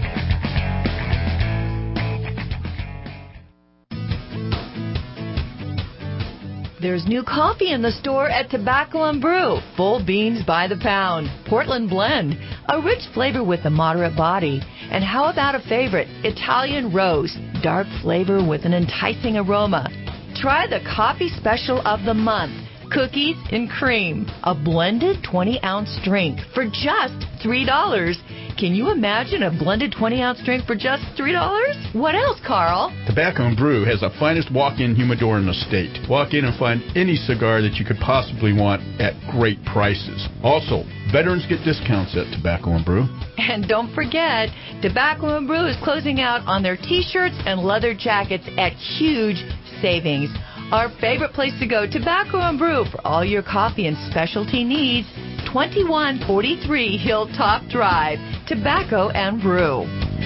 There's new coffee in the store at Tobacco and Brew. Full beans by the pound. Portland Blend. A rich flavor with a moderate body. And how about a favorite? Italian Roast. Dark flavor with an enticing aroma. Try the coffee special of the month. Cookies and cream. A blended twenty-ounce drink for just three dollars. Can you imagine a blended twenty-ounce drink for just three dollars? What else, Carl? Tobacco and Brew has the finest walk-in humidor in the state. Walk in and find any cigar that you could possibly want at great prices. Also, veterans get discounts at Tobacco and Brew. And don't forget, Tobacco and Brew is closing out on their T-shirts and leather jackets at huge savings. Our favorite place to go, Tobacco and Brew, for all your coffee and specialty needs. twenty-one forty-three Hilltop Drive, Tobacco and Brew.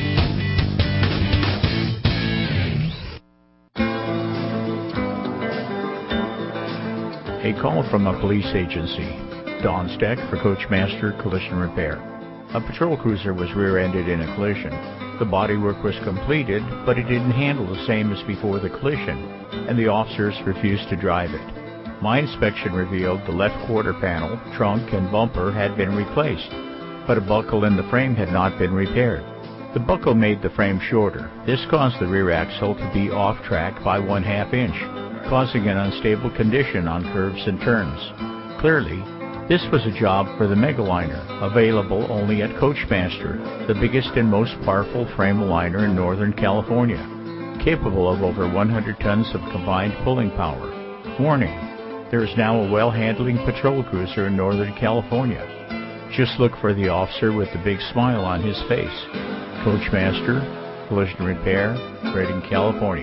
A call from a police agency. Don Steck for Coachmaster Collision Repair. A patrol cruiser was rear-ended in a collision. The bodywork was completed, but it didn't handle the same as before the collision, and the officers refused to drive it. My inspection revealed the left quarter panel, trunk, and bumper had been replaced, but a buckle in the frame had not been repaired. The buckle made the frame shorter. This caused the rear axle to be off track by one half inch, causing an unstable condition on curves and turns. Clearly, this was a job for the Megaliner, available only at Coachmaster, the biggest and most powerful frame aligner in Northern California, capable of over one hundred tons of combined pulling power. Warning, there is now a well-handling patrol cruiser in Northern California. Just look for the officer with the big smile on his face. Coachmaster, Collision Repair, Redding, California.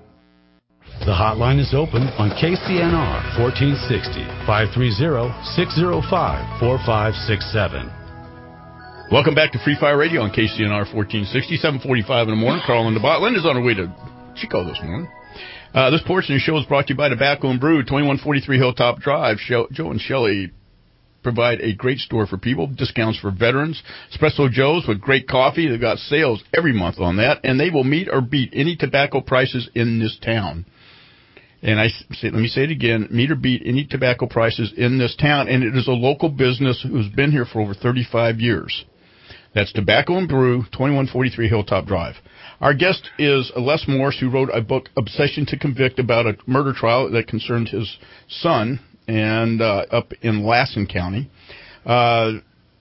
The hotline is open on K C N R fourteen sixty, five three zero, six zero five, four five six seven. Welcome back to Free Fire Radio on K C N R fourteen sixty, seven forty-five in the morning. Carl and the Bot. Linda's on her way to Chico this morning. Uh, this portion of the show is brought to you by Tobacco and Brew, twenty-one forty-three Hilltop Drive. Joe and Shelley provide a great store for people, discounts for veterans, Espresso Joe's with great coffee. They've got sales every month on that, and they will meet or beat any tobacco prices in this town. And I say, let me say it again, meet or beat any tobacco prices in this town, and it is a local business who's been here for over thirty-five years. That's Tobacco and Brew, twenty-one forty-three Hilltop Drive. Our guest is Les Morris, who wrote a book, Obsession to Convict, about a murder trial that concerned his son, and uh, up in Lassen County. Uh,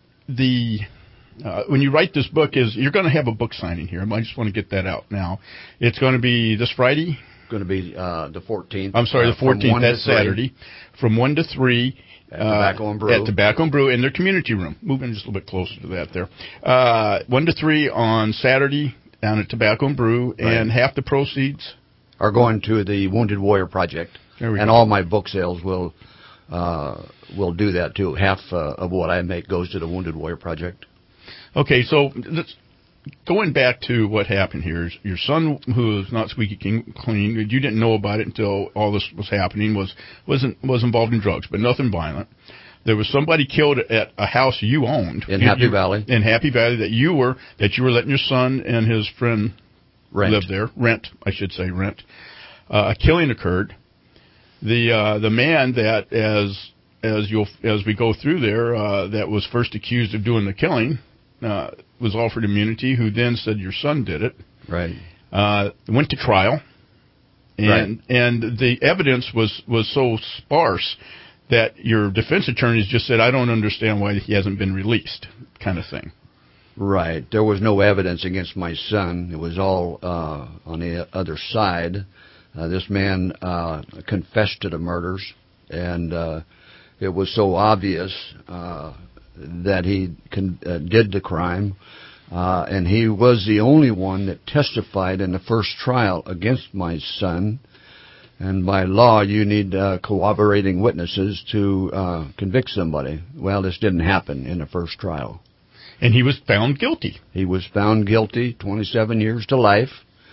the uh, when you write this book, is you're going to have a book signing here. I just want to get that out now. It's going to be this Friday. Going to be uh, the fourteenth. I'm sorry, uh, the fourteenth. That's Saturday, from one to three. At Tobacco and Brew. Uh, at Tobacco and Brew in their community room. Moving just a little bit closer to that there. Uh, one to three on Saturday down at Tobacco and Brew, right. And half the proceeds are going to the Wounded Warrior Project. There we and go. All my book sales will uh, will do that too. Half uh, of what I make goes to the Wounded Warrior Project. Okay, so let's, going back to what happened here, your son, who is not squeaky clean, you didn't know about it until all this was happening, was wasn't was involved in drugs, but nothing violent. There was somebody killed at a house you owned in you, Happy you, Valley. In Happy Valley, that you were that you were letting your son and his friend rent. live there, rent, I should say, rent. Uh, a killing occurred. The uh, the man that as as you'll as we go through there, uh, that was first accused of doing the killing. Uh, was offered immunity, who then said your son did it. Right. Uh, went to trial, and right. and the evidence was, was so sparse that your defense attorneys just said, I don't understand why he hasn't been released, kind of thing. Right. There was no evidence against my son. It was all uh, on the other side. Uh, this man uh, confessed to the murders, and uh, it was so obvious uh that he con- uh, did the crime, uh, and he was the only one that testified in the first trial against my son. And by law, you need uh, corroborating witnesses to uh, convict somebody. Well, this didn't happen in the first trial. And he was found guilty. He was found guilty, twenty-seven years to life.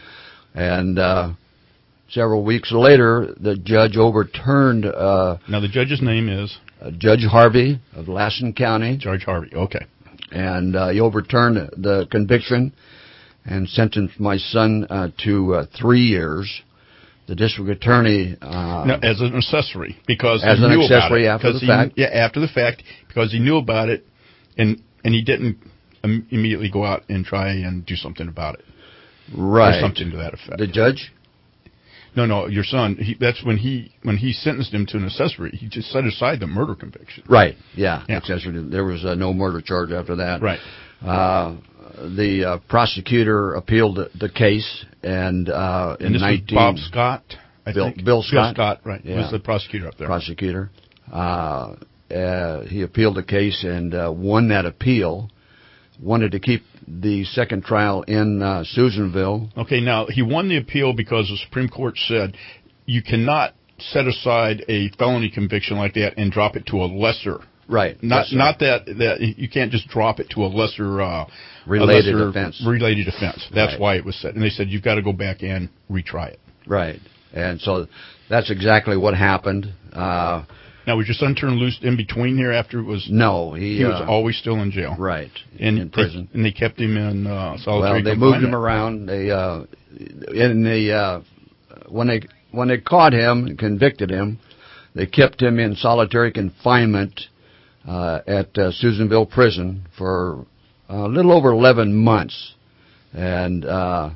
And uh, several weeks later, the judge overturned... Uh, now, the judge's name is... Uh, Judge Harvey of Lassen County. Judge Harvey, okay. And uh, he overturned the conviction and sentenced my son uh, to uh, three years. The district attorney... Uh, no, as an accessory, because as he an knew accessory about it. after the he, fact. Yeah, after the fact, because he knew about it, and and he didn't im- immediately go out and try and do something about it. Right. Or something to that effect. The judge? No, no, your son. He, that's when he when he sentenced him to an accessory. He just set aside the murder conviction. Right. Yeah. yeah. Accessory. There was uh, no murder charge after that. Right. Uh, the uh, prosecutor appealed the, the case, and uh, in and this nineteen was Bob Scott. I Bill, think. Bill Scott. Bill Scott. Right. Yeah. Was the prosecutor up there. Prosecutor. Uh, uh, he appealed the case and uh, won that appeal. Wanted to keep the second trial in uh, Susanville. Okay, now, he won the appeal because the Supreme Court said you cannot set aside a felony conviction like that and drop it to a lesser. Right. Not right. not that, that you can't just drop it to a lesser... Uh, related a lesser offense. Related offense. That's right. why it was set. And they said you've got to go back and retry it. Right. And so that's exactly what happened. Uh, Now, was your son turned loose in between here after it was... No, he... He was uh, always still in jail. Right, in, in prison. And they kept him in uh, solitary Well, they confinement. moved him around. They, uh, in the, uh, when they when they caught him and convicted him, they kept him in solitary confinement uh, at uh, Susanville Prison for a little over eleven months. And uh,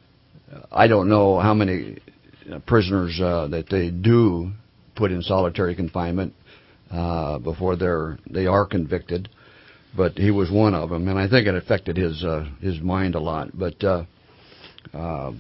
I don't know how many prisoners uh, that they do put in solitary confinement uh, before they're they are convicted, but he was one of them, and I think it affected his uh, his mind a lot. But uh, uh,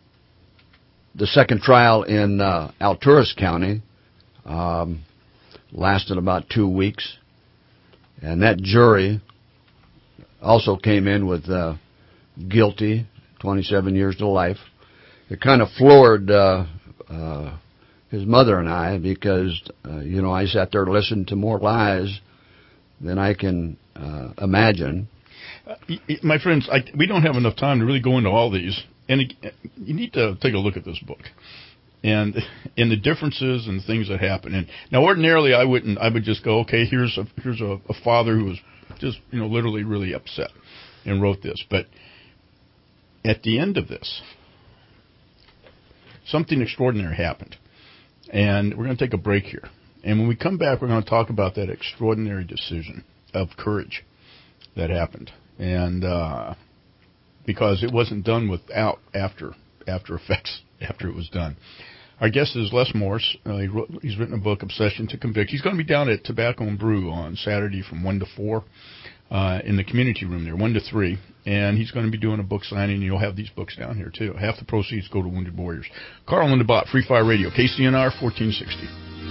the second trial in uh, Alturas County um, lasted about two weeks, and that jury also came in with uh, guilty twenty-seven years to life. It kind of floored uh, uh, his mother and I because, uh, you know, I sat there and listened to more lies than I can uh, imagine. Uh, my friends, I, we don't have enough time to really go into all these. And it, you need to take a look at this book and and the differences and things that happen. And now, ordinarily, I wouldn't. I would just go, okay, here's a here's a, a father who was just, you know, literally really upset and wrote this. But at the end of this, something extraordinary happened. And we're going to take a break here. And when we come back, we're going to talk about that extraordinary decision of courage that happened. And uh, because it wasn't done without after after effects after it was done. Our guest is Les Morse. Uh, he wrote, he's written a book, Obsession to Convict. He's going to be down at Tobacco and Brew on Saturday from one to four uh, in the community room there, one to three. And he's going to be doing a book signing, and you'll have these books down here, too. Half the proceeds go to Wounded Warriors. Carl and DeBott, Free Fire Radio, K C N R fourteen sixty.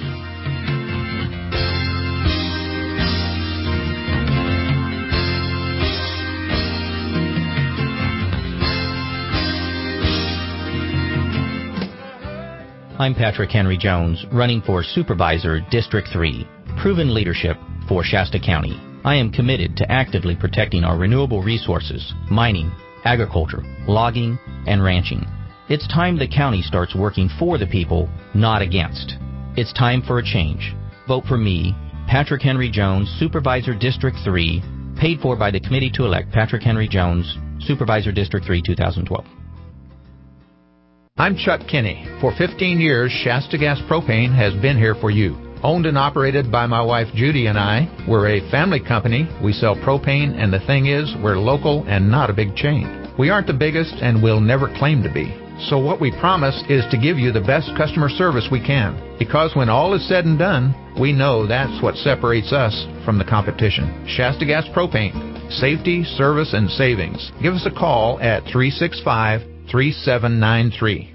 I'm Patrick Henry Jones, running for Supervisor, District three. Proven leadership for Shasta County. I am committed to actively protecting our renewable resources, mining, agriculture, logging, and ranching. It's time the county starts working for the people, not against. It's time for a change. Vote for me, Patrick Henry Jones, Supervisor, District three, paid for by the Committee to elect Patrick Henry Jones, Supervisor, District three, two thousand twelve. I'm Chuck Kinney. For fifteen years, Shasta Gas Propane has been here for you. Owned and operated by my wife Judy and I, we're a family company. We sell propane, and the thing is, we're local and not a big chain. We aren't the biggest and will never claim to be. So what we promise is to give you the best customer service we can. Because when all is said and done, we know that's what separates us from the competition. Shasta Gas Propane. Safety, service, and savings. Give us a call at three six five, three seven nine three.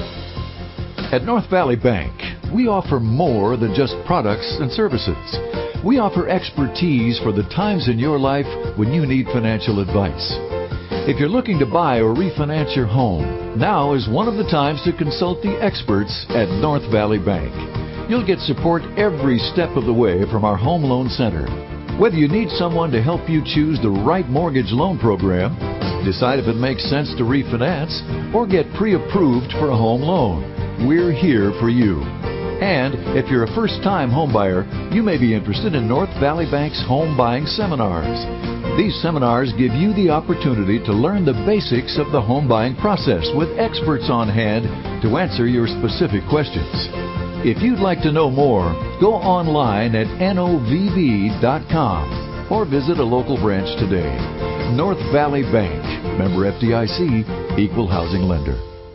At North Valley Bank, we offer more than just products and services. We offer expertise for the times in your life when you need financial advice. If you're looking to buy or refinance your home, now is one of the times to consult the experts at North Valley Bank. You'll get support every step of the way from our Home Loan Center. Whether you need someone to help you choose the right mortgage loan program, decide if it makes sense to refinance, or get pre-approved for a home loan, we're here for you. And if you're a first-time homebuyer, you may be interested in North Valley Bank's home buying seminars. These seminars give you the opportunity to learn the basics of the home buying process with experts on hand to answer your specific questions. If you'd like to know more, go online at N O V B dot com or visit a local branch today. North Valley Bank, member F D I C, equal housing lender.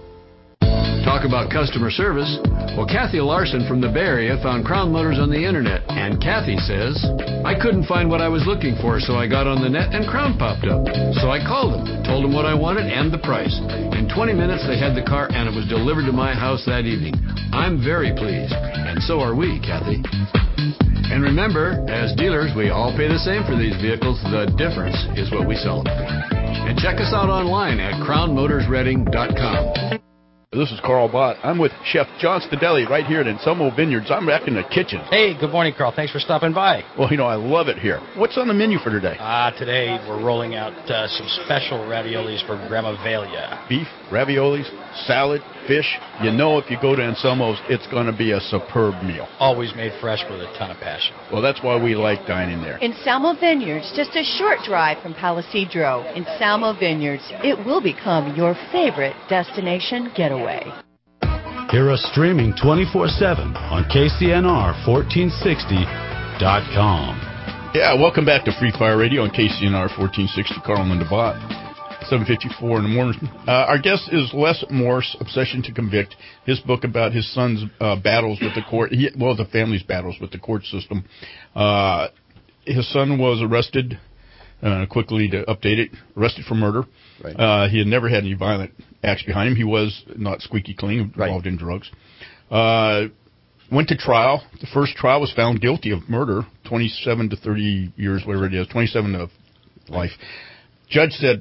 Talk about customer service. Well, Kathy Larson from the Bay Area found Crown Motors on the internet, and Kathy says, I couldn't find what I was looking for, so I got on the net and Crown popped up. So I called them, told them what I wanted and the price. In twenty minutes, they had the car, and it was delivered to my house that evening. I'm very pleased, and so are we, Kathy. And remember, as dealers, we all pay the same for these vehicles. The difference is what we sell them for. And check us out online at crown motors reading dot com. This is Carl Bott. I'm with Chef John Stadelli right here at Anselmo Vineyards. I'm back in the kitchen. Hey, good morning, Carl. Thanks for stopping by. Well, you know, I love it here. What's on the menu for today? Uh, today we're rolling out uh, some special raviolis for Grandma Velia. Beef, raviolis, salad, fish. You know, if you go to Anselmo's, it's going to be a superb meal. Always made fresh with a ton of passion. Well, that's why we like dining there. Anselmo Vineyards, just a short drive from Palisadro. Anselmo Vineyards, it will become your favorite destination getaway. Hear us streaming twenty-four seven on K C N R fourteen sixty dot com. Yeah, welcome back to Free Fire Radio on K C N R fourteen sixty. Carl and DeBott, seven fifty-four in the morning. Uh, our guest is Les Morse, Obsession to Convict. His book about his son's uh, battles with the court, he, well, the family's battles with the court system. Uh, his son was arrested, uh, quickly to update it, arrested for murder. Right. Uh, he had never had any violent acts behind him. He was not squeaky clean, involved right. in drugs. Uh, went to trial. The first trial was found guilty of murder, twenty-seven to thirty years, whatever it is, twenty-seven to life. Judge said,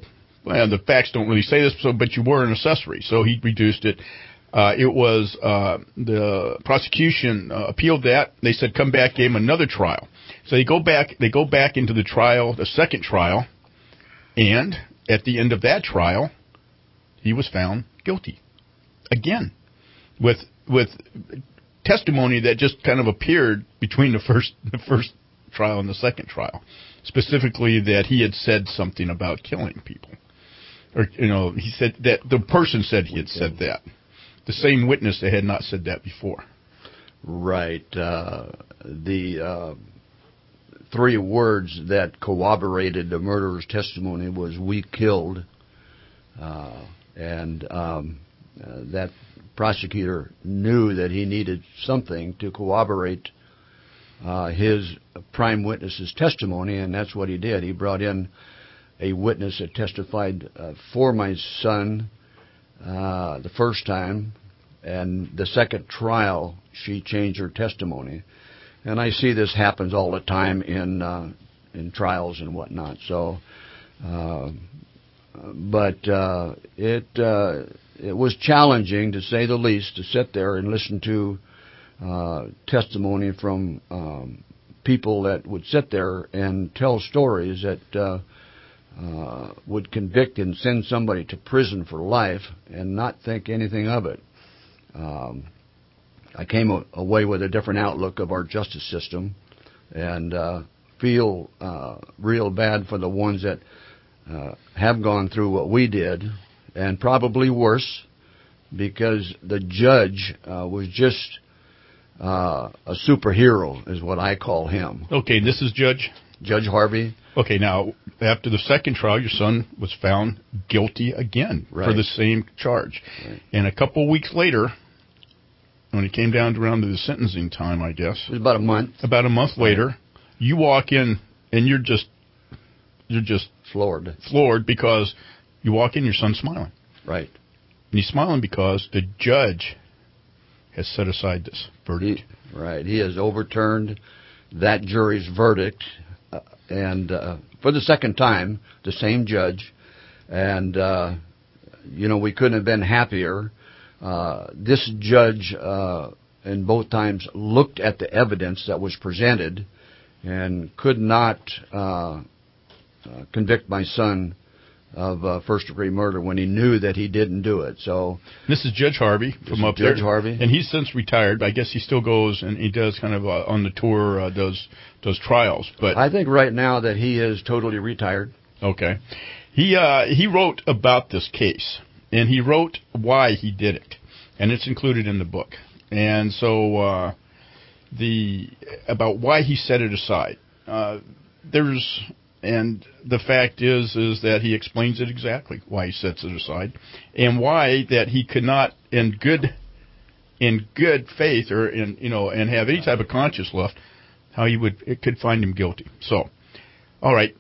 well, the facts don't really say this, so but you were an accessory, so he reduced it. Uh, it was uh, the prosecution uh, appealed that. They said come back, gave him another trial. So they go back. They go back into the trial, the second trial, and at the end of that trial, he was found guilty again, with with testimony that just kind of appeared between the first the first trial and the second trial, specifically that he had said something about killing people, or you know, he said that the person said he had said that. The same witness that had not said that before. Right. Uh, the uh, three words that corroborated the murderer's testimony was "we killed," uh, and um, uh, that prosecutor knew that he needed something to corroborate uh, his prime witness's testimony, and that's what he did. He brought in a witness that testified uh, for my son Uh, the first time, and the second trial, she changed her testimony. And I see this happens all the time in uh, in trials and whatnot. So, uh, but uh, it uh, it was challenging, to say the least, to sit there and listen to uh, testimony from um, people that would sit there and tell stories that Uh, Uh, would convict and send somebody to prison for life and not think anything of it. Um, I came a- away with a different outlook of our justice system, and uh, feel uh, real bad for the ones that uh, have gone through what we did, and probably worse, because the judge uh, was just uh, a superhero, is what I call him. Okay, this is Judge? Judge Harvey. Okay, now, after the second trial, your son was found guilty again right. for the same charge. Right. And a couple of weeks later, when it came down to around to the sentencing time, I guess. It was about a month. About a month later, you walk in, and you're just, you're just... Floored. Floored, because you walk in, your son's smiling. Right. And he's smiling because the judge has set aside this verdict. He, right. He has overturned that jury's verdict. And uh, for the second time, the same judge, and, uh, you know, we couldn't have been happier. Uh, this judge, uh, in both times, looked at the evidence that was presented and could not uh, uh, convict my son of uh, first-degree murder when he knew that he didn't do it. So this is Judge Harvey from up there. Judge Harvey, and he's since retired. I guess he still goes and he does kind of uh, on the tour, uh, does does trials. But I think right now that he is totally retired. Okay, he uh, he wrote about this case, and he wrote why he did it, and it's included in the book. And so uh, the about why he set it aside. Uh, there's And the fact is, is that he explains it exactly why he sets it aside, and why that he could not, in good, in good faith, or in you know, and have any type of conscience left, how he would it could find him guilty. So, all right,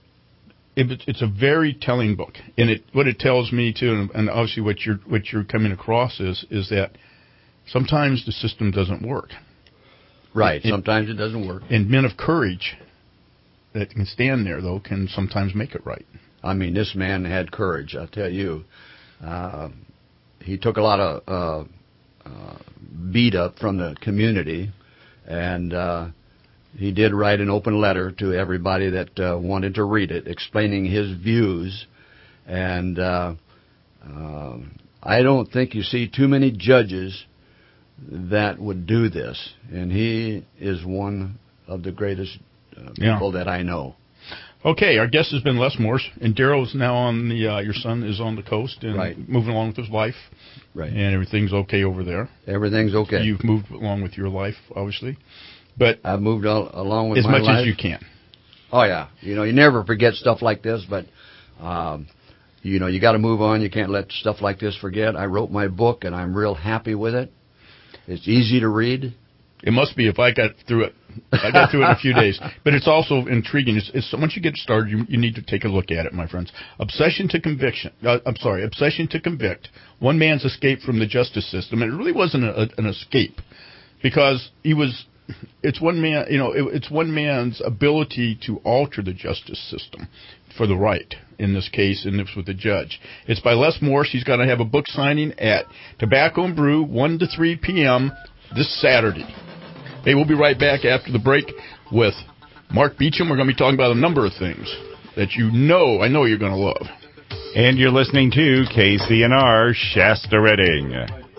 it, it's a very telling book, and it what it tells me too, and, and obviously what you're what you're coming across is is that sometimes the system doesn't work. Right. And, sometimes it doesn't work. And men of courage that can stand there, though, can sometimes make it right. I mean, this man had courage, I'll tell you. Uh, he took a lot of uh, uh, beat up from the community, and uh, he did write an open letter to everybody that uh, wanted to read it, explaining his views. And uh, uh, I don't think you see too many judges that would do this, and he is one of the greatest Uh, people yeah. that I know. Okay, our guest has been Les Morse, and Daryl's now on the. Uh, your son is on the coast and right. moving along with his life, right? And everything's okay over there. Everything's okay. You've moved along with your life, obviously, but I've moved all, along with as my much life. as you can. Oh yeah, you know you never forget stuff like this, but um, you know you got to move on. You can't let stuff like this forget. I wrote my book, and I'm real happy with it. It's easy to read. It must be if I got through it. I got through it in a few days. But it's also intriguing. It's, it's, once you get started, you, you need to take a look at it, my friends. Obsession to Conviction. Uh, I'm sorry, Obsession to Convict. One man's escape from the justice system. And it really wasn't a, a, an escape, because he was it's one man, you know, it, it's one man's ability to alter the justice system for the right, in this case, and it's with the judge. It's by Les Morse. He's going to have a book signing at Tobacco and Brew, one to three p.m. this Saturday. Hey, we'll be right back after the break with Mark Beecham. We're going to be talking about a number of things that you know, I know you're going to love. And you're listening to K C N R Shasta Redding.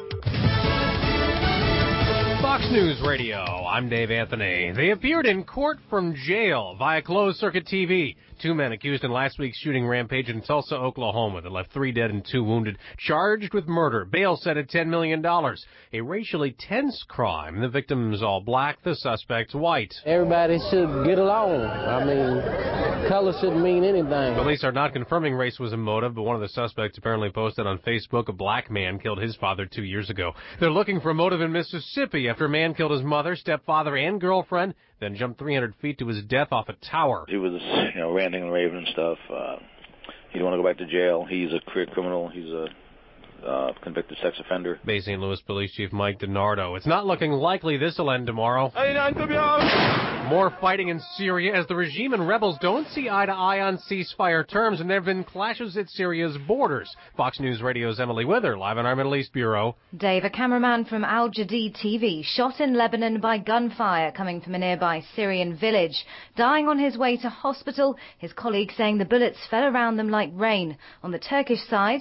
Fox News Radio, I'm Dave Anthony. They appeared in court from jail via closed-circuit T V. Two men accused in last week's shooting rampage in Tulsa, Oklahoma that left three dead and two wounded, charged with murder. Bail set at ten million dollars. A racially tense crime. The victims all black, the suspects white. Everybody should get along. I mean, color shouldn't mean anything. Police are not confirming race was a motive, but one of the suspects apparently posted on Facebook a black man killed his father two years ago. They're looking for a motive in Mississippi after a man killed his mother, stepfather, and girlfriend, then jumped three hundred feet to his death off a tower. He was, you know, ranting and raving and stuff. Uh, he didn't want to go back to jail. He's a career criminal. He's a uh, convicted sex offender. Bay Saint Louis Police Chief Mike DiNardo. It's not looking likely this will end tomorrow. More fighting in Syria as the regime and rebels don't see eye to eye on ceasefire terms, and there have been clashes at Syria's borders. Fox News Radio's Emily Wither, live in our Middle East Bureau. Dave, a cameraman from Al Jadid T V, shot in Lebanon by gunfire coming from a nearby Syrian village. Dying on his way to hospital, his colleagues saying the bullets fell around them like rain. On the Turkish side,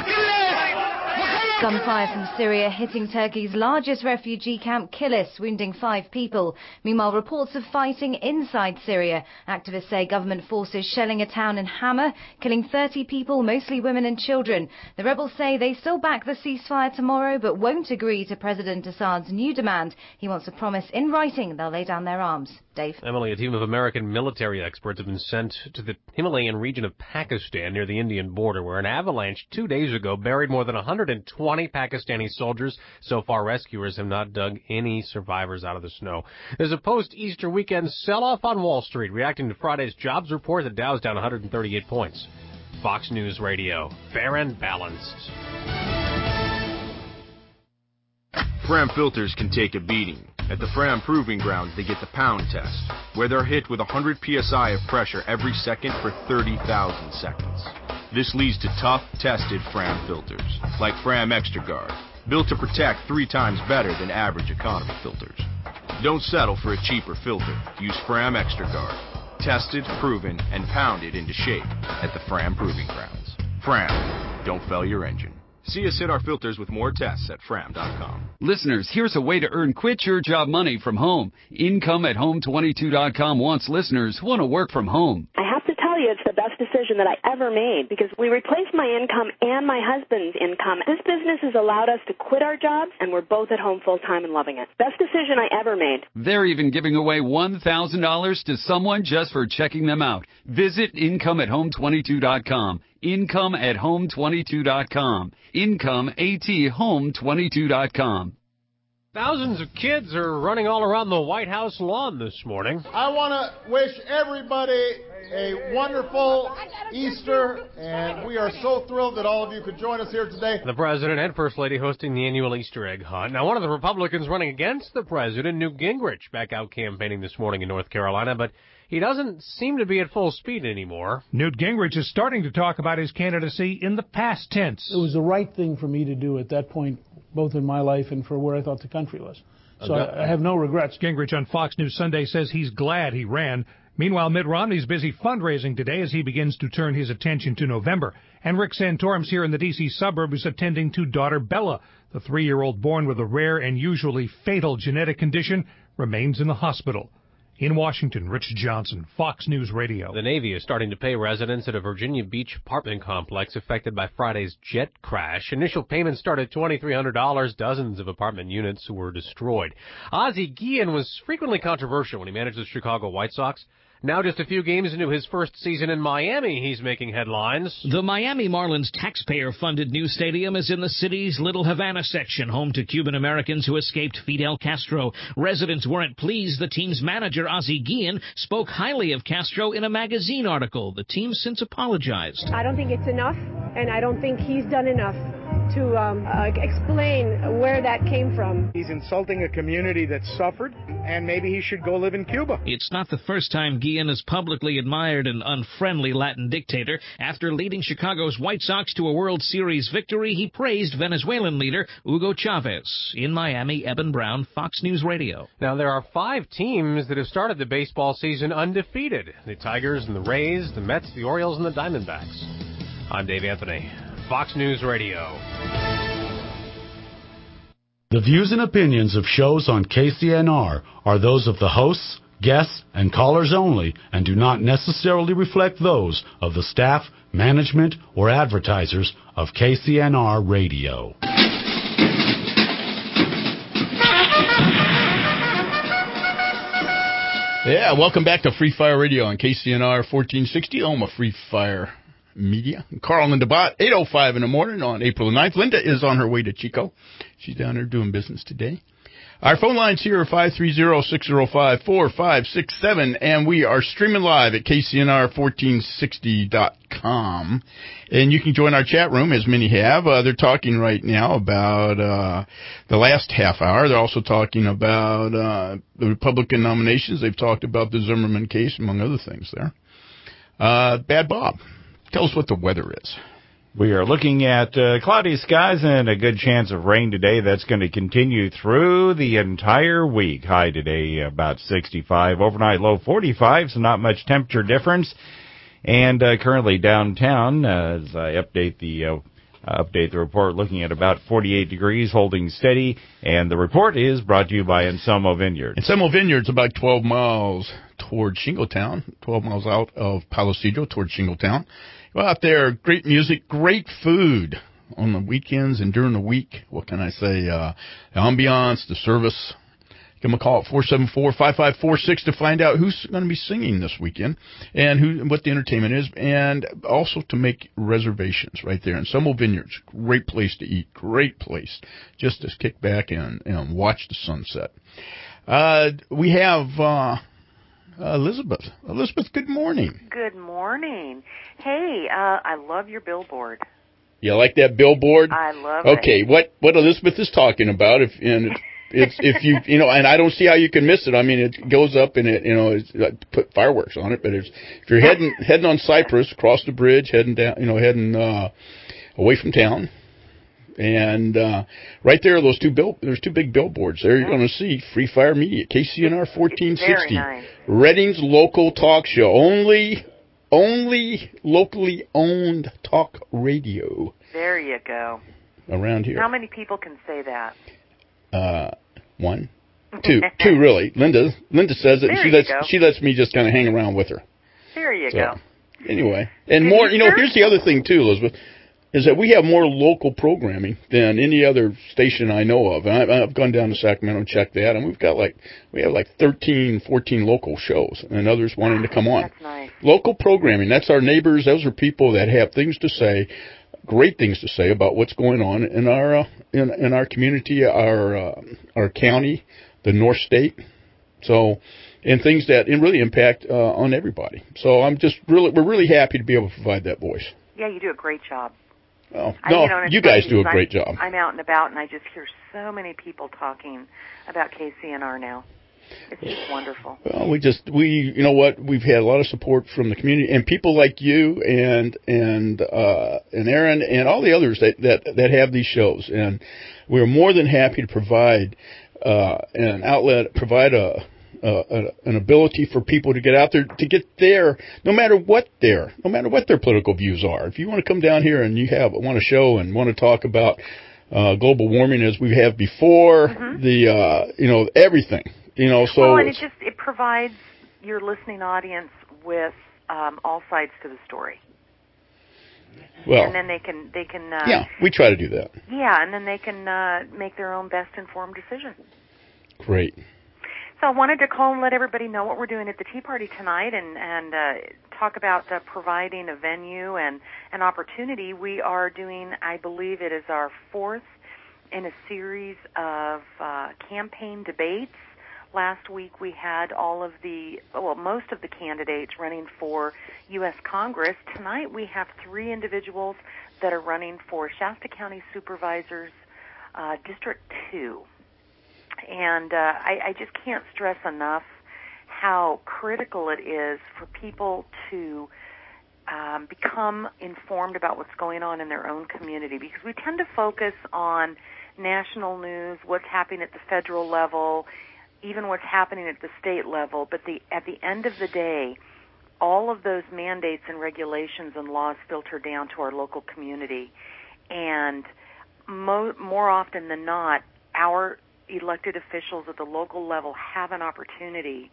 gunfire from Syria hitting Turkey's largest refugee camp, Kilis, wounding five people. Meanwhile, reports of fighting inside Syria. Activists say government forces shelling a town in Hama, killing thirty people, mostly women and children. The rebels say they still back the ceasefire tomorrow, but won't agree to President Assad's new demand. He wants a promise in writing they'll lay down their arms. Dave. Emily, a team of American military experts have been sent to the Himalayan region of Pakistan near the Indian border, where an avalanche two days ago buried more than one hundred twenty Pakistani soldiers. So far, rescuers have not dug any survivors out of the snow. There's a post-Easter weekend sell-off on Wall Street, reacting to Friday's jobs report. The Dow's down one hundred thirty-eight points. Fox News Radio, fair and balanced. Fram filters can take a beating. At the Fram Proving Grounds, they get the pound test, where they're hit with one hundred P S I of pressure every second for thirty thousand seconds. This leads to tough, tested Fram filters, like Fram ExtraGuard, built to protect three times better than average economy filters. Don't settle for a cheaper filter. Use Fram ExtraGuard. Tested, proven, and pounded into shape at the Fram Proving Grounds. Fram, don't fail your engine. See us hit our filters with more tests at fram dot com. Listeners, here's a way to earn quit your job money from home. Income at home twenty-two dot com wants listeners who want to work from home. I have to tell you, it's the best decision that I ever made because we replaced my income and my husband's income. This business has allowed us to quit our jobs, and we're both at home full time and loving it. Best decision I ever made. They're even giving away one thousand dollars to someone just for checking them out. Visit income at home twenty-two dot com. income at home twenty-two dot com. Income at home twenty-two dot com. Thousands of kids are running all around the White House lawn this morning. I want to wish everybody a wonderful Easter, and we are so thrilled that all of you could join us here today. The President and First Lady hosting the annual Easter egg hunt. Now, one of the Republicans running against the President, Newt Gingrich, back out campaigning this morning in North Carolina, but he doesn't seem to be at full speed anymore. Newt Gingrich is starting to talk about his candidacy in the past tense. It was the right thing for me to do at that point, both in my life and for where I thought the country was. So I, I have no regrets. Gingrich on Fox News Sunday says he's glad he ran. Meanwhile, Mitt Romney's busy fundraising today as he begins to turn his attention to November. And Rick Santorum's here in the D C suburb is attending to daughter Bella. The three-year-old born with a rare and usually fatal genetic condition remains in the hospital. In Washington, Rich Johnson, Fox News Radio. The Navy is starting to pay residents at a Virginia Beach apartment complex affected by Friday's jet crash. Initial payments started at twenty-three hundred dollars. Dozens of apartment units were destroyed. Ozzie Guillen was frequently controversial when he managed the Chicago White Sox. Now just a few games into his first season in Miami, he's making headlines. The Miami Marlins taxpayer-funded new stadium is in the city's Little Havana section, home to Cuban Americans who escaped Fidel Castro. Residents weren't pleased. The team's manager, Ozzie Guillen, spoke highly of Castro in a magazine article. The team since apologized. I don't think it's enough, and I don't think he's done enough to um, uh, explain where that came from. He's insulting a community that suffered, and maybe he should go live in Cuba. It's not the first time Guillen has publicly admired an unfriendly Latin dictator. After leading Chicago's White Sox to a World Series victory, he praised Venezuelan leader Hugo Chavez. In Miami, Eben Brown, Fox News Radio. Now, there are five teams that have started the baseball season undefeated. The Tigers and the Rays, the Mets, the Orioles, and the Diamondbacks. I'm Dave Anthony, Fox News Radio. The views and opinions of shows on K C N R are those of the hosts, guests, and callers only and do not necessarily reflect those of the staff, management, or advertisers of K C N R Radio. Yeah, welcome back to Free Fire Radio on K C N R fourteen sixty, home of Free Fire Media. Carl and DeBot, eight oh five in the morning on April the ninth. Linda is on her way to Chico. She's down there doing business today. Our phone lines here are five three zero, six zero five, four five six seven, and we are streaming live at K C N R fourteen sixty dot com. And you can join our chat room, as many have. Uh, they're talking right now about uh the last half hour. They're also talking about uh the Republican nominations. They've talked about the Zimmerman case, among other things there. Uh Bad Bob, tell us what the weather is. We are looking at uh, cloudy skies and a good chance of rain today. That's going to continue through the entire week. High today about sixty-five, overnight low forty-five, so not much temperature difference. And uh, currently downtown, uh, as I update the uh, update the report, looking at about forty-eight degrees, holding steady. And the report is brought to you by Anselmo Vineyard. Anselmo Vineyard's about twelve miles toward Shingletown, twelve miles out of Palo Cedro toward Shingletown. Go out there, great music, great food on the weekends and during the week. What can I say? Uh, the ambiance, the service. Give them a call at four seven four, five five four six to find out who's going to be singing this weekend and who, what the entertainment is, and also to make reservations right there. And Anselmo Vineyards, great place to eat, great place just to kick back and, and watch the sunset. Uh, we have uh, Elizabeth. Elizabeth, good morning. Good morning. Hey, uh, I love your billboard. You like that billboard? I love okay, it. Okay, what what Elizabeth is talking about, if and it's if you you know, and I don't see how you can miss it. I mean, it goes up and it you know, it's, uh, put fireworks on it, but it's, if you're heading heading on Cypress, across the bridge, heading down, you know, heading uh, away from town. And uh, right there, those two bill there's two big billboards there. You're going to see Free Fire Media, K C N R fourteen sixty, nice. Redding's local talk show, only only locally owned talk radio. There you go. Around here. How many people can say that? Uh, one, two, two really. Linda Linda says it, and There she you lets go. she lets me just kind of hang around with her. There you So, go. Anyway, and Can more. you You know, search? here's the other thing too, Elizabeth. Is that we have more local programming than any other station I know of. And I, I've gone down to Sacramento and checked that, and we've got like, we have like thirteen, fourteen local shows, and others wanting to come on. That's nice. Local programming, that's our neighbors, those are people that have things to say, great things to say about what's going on in our, uh, in, in our community, our, uh, our county, the North State. So, and things that really impact, uh, on everybody. So I'm just really, we're really happy to be able to provide that voice. Yeah, you do a great job. Oh, I- no, you know, and it's you guys funny do a because great I'm, job. I'm out and about, and I just hear so many people talking about K C N R now. It's just wonderful. Well, we just we you know what we've had a lot of support from the community and people like you and and uh, and Aaron and all the others that, that that have these shows, and we're more than happy to provide uh, an outlet, provide a. Uh, an ability for people to get out there, to get there, no matter what their, no matter what their political views are. If you want to come down here and you have want to show and want to talk about uh, global warming as we have before, Mhm. the uh, you know everything, you know. So well, and it just it provides your listening audience with um, all sides to the story. well, and then they can they can uh, yeah, we try to do that. yeah, and then they can uh, make their own best informed decision. Great. So I wanted to call and let everybody know what we're doing at the Tea Party tonight, and and uh, talk about uh, providing a venue and an opportunity. We are doing, I believe, it is our fourth in a series of uh, campaign debates Last week we had all of the, well, most of the candidates running for U S Congress. Tonight we have three individuals that are running for Shasta County Supervisors, uh, District two. And uh, I, I just can't stress enough how critical it is for people to um, become informed about what's going on in their own community, because we tend to focus on national news, what's happening at the federal level, even what's happening at the state level, but the, at the end of the day, all of those mandates and regulations and laws filter down to our local community. And mo- more often than not, our elected officials at the local level have an opportunity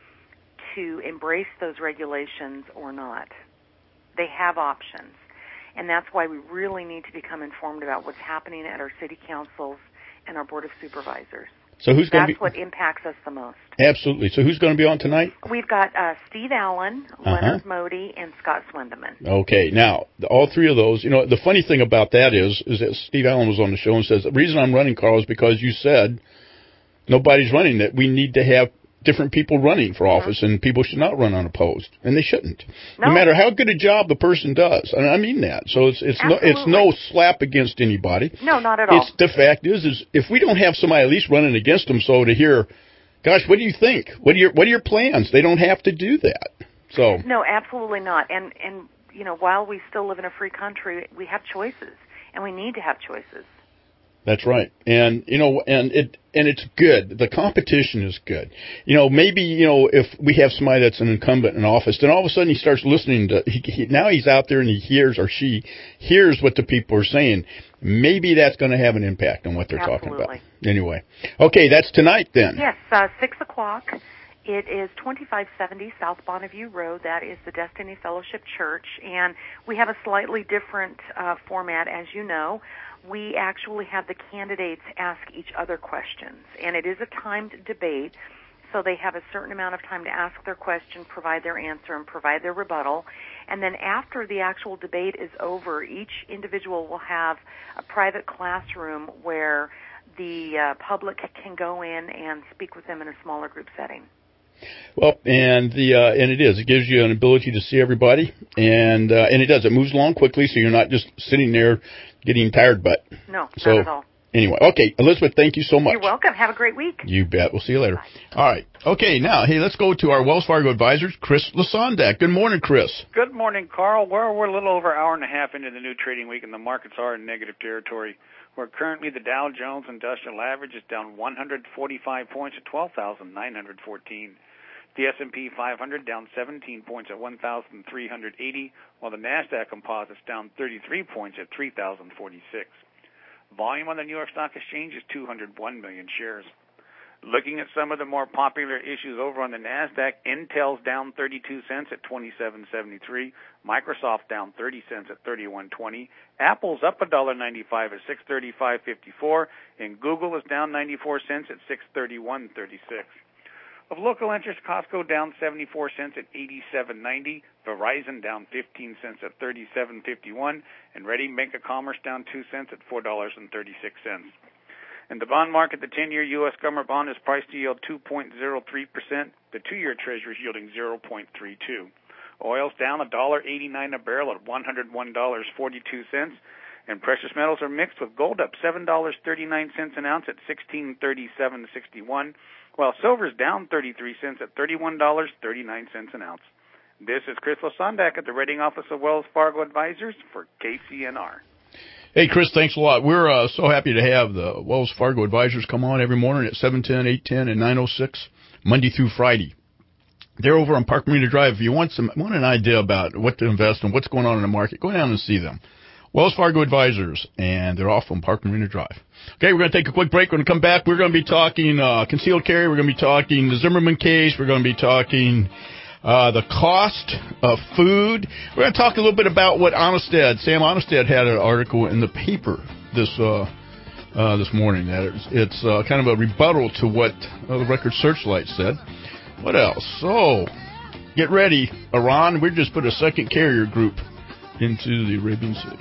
to embrace those regulations or not. They have options. And that's why we really need to become informed about what's happening at our city councils and our board of supervisors. So who's going to be? That's what impacts us the most. Absolutely. So who's going to be on tonight? We've got uh, Steve Allen, Uh-huh. Leonard Modi, and Scott Swindeman. Okay. Now, all three of those, you know, the funny thing about that is, is that Steve Allen was on the show and says, the reason I'm running, Carl, is because you said nobody's running, that we need to have different people running for office, mm-hmm. and people should not run unopposed, and they shouldn't. No. No matter how good a job the person does, and I mean that. So it's it's no it's no slap against anybody. No, not at all. It's the fact is is if we don't have somebody at least running against them, so to hear, gosh, what do you think? What are your what are your plans? They don't have to do that. So no, absolutely not. And and you know, while we still live in a free country, we have choices, and we need to have choices. That's right. And, you know, and it, and it's good. The competition is good. You know, maybe, you know, if we have somebody that's an incumbent in office, then all of a sudden he starts listening to, he, he, now he's out there and he hears, or she hears what the people are saying. Maybe that's going to have an impact on what they're Absolutely. talking about. Anyway. Okay, that's tonight then. Yes, uh, six o'clock. It is twenty-five seventy South Bonneview Road. That is the Destiny Fellowship Church. And we have a slightly different uh, format, as you know. We actually have the candidates ask each other questions. And it is a timed debate, so they have a certain amount of time to ask their question, provide their answer, and provide their rebuttal. And then after the actual debate is over, each individual will have a private classroom where the uh, public can go in and speak with them in a smaller group setting. Well, and the uh, and it is. It gives you an ability to see everybody, and uh, and it does. It moves along quickly, so you're not just sitting there getting tired. But no, so, not at all. Anyway, okay, Elizabeth, thank you so much. You're welcome. Have a great week. You bet. We'll see you later. Bye. All right. Okay, now, hey, let's go to our Wells Fargo advisors, Chris Lasondak. Good morning, Chris. Good morning, Carl. We're, we're a little over an hour and a half into the new trading week, and the markets are in negative territory. Where currently the Dow Jones Industrial Average is down one hundred forty-five points at twelve thousand nine hundred fourteen. The S and P five hundred down seventeen points at one thousand three hundred eighty, while the NASDAQ Composite's down thirty-three points at three thousand forty-six. Volume on the New York Stock Exchange is two hundred one million shares. Looking at some of the more popular issues over on the NASDAQ, Intel's down thirty-two cents at twenty-seven seventy-three, Microsoft down thirty cents at thirty-one twenty, Apple's up one dollar ninety-five at six thirty-five fifty-four, and Google is down ninety-four cents at six thirty-one thirty-six. Of local interest, Costco down seventy-four cents at eighty-seven ninety, Verizon down fifteen cents at thirty-seven fifty-one, and Ready Bank of Commerce down two cents at four dollars and thirty-six cents. In the bond market, the ten-year U S government bond is priced to yield two point zero three percent. The two-year Treasury is yielding zero point three two. Oil's down one dollar eighty-nine a barrel at one hundred one dollars and forty-two cents. And precious metals are mixed, with gold up seven dollars and thirty-nine cents an ounce at sixteen thirty-seven sixty-one, while silver's down thirty-three cents at thirty-one dollars and thirty-nine cents an ounce. This is Chris Lasondak at the Rating Office of Wells Fargo Advisors for K C N R. Hey, Chris, thanks a lot. We're uh, so happy to have the Wells Fargo Advisors come on every morning at seven ten, eight ten, and nine oh six, Monday through Friday. They're over on Park Marina Drive. If you want some want an idea about what to invest in, what's going on in the market, go down and see them. Wells Fargo Advisors, and they're off on Park Marina Drive. Okay, we're going to take a quick break. We're going to come back. We're going to be talking uh, concealed carry. We're going to be talking the Zimmerman case. We're going to be talking uh, the cost of food. We're going to talk a little bit about what Onestad, Sam Onestad had an article in the paper this uh, uh, this morning. That it's, it's uh, kind of a rebuttal to what uh, the Record Searchlight said. What else? So, get ready, Iran. We just put a second carrier group into the Arabian Sea.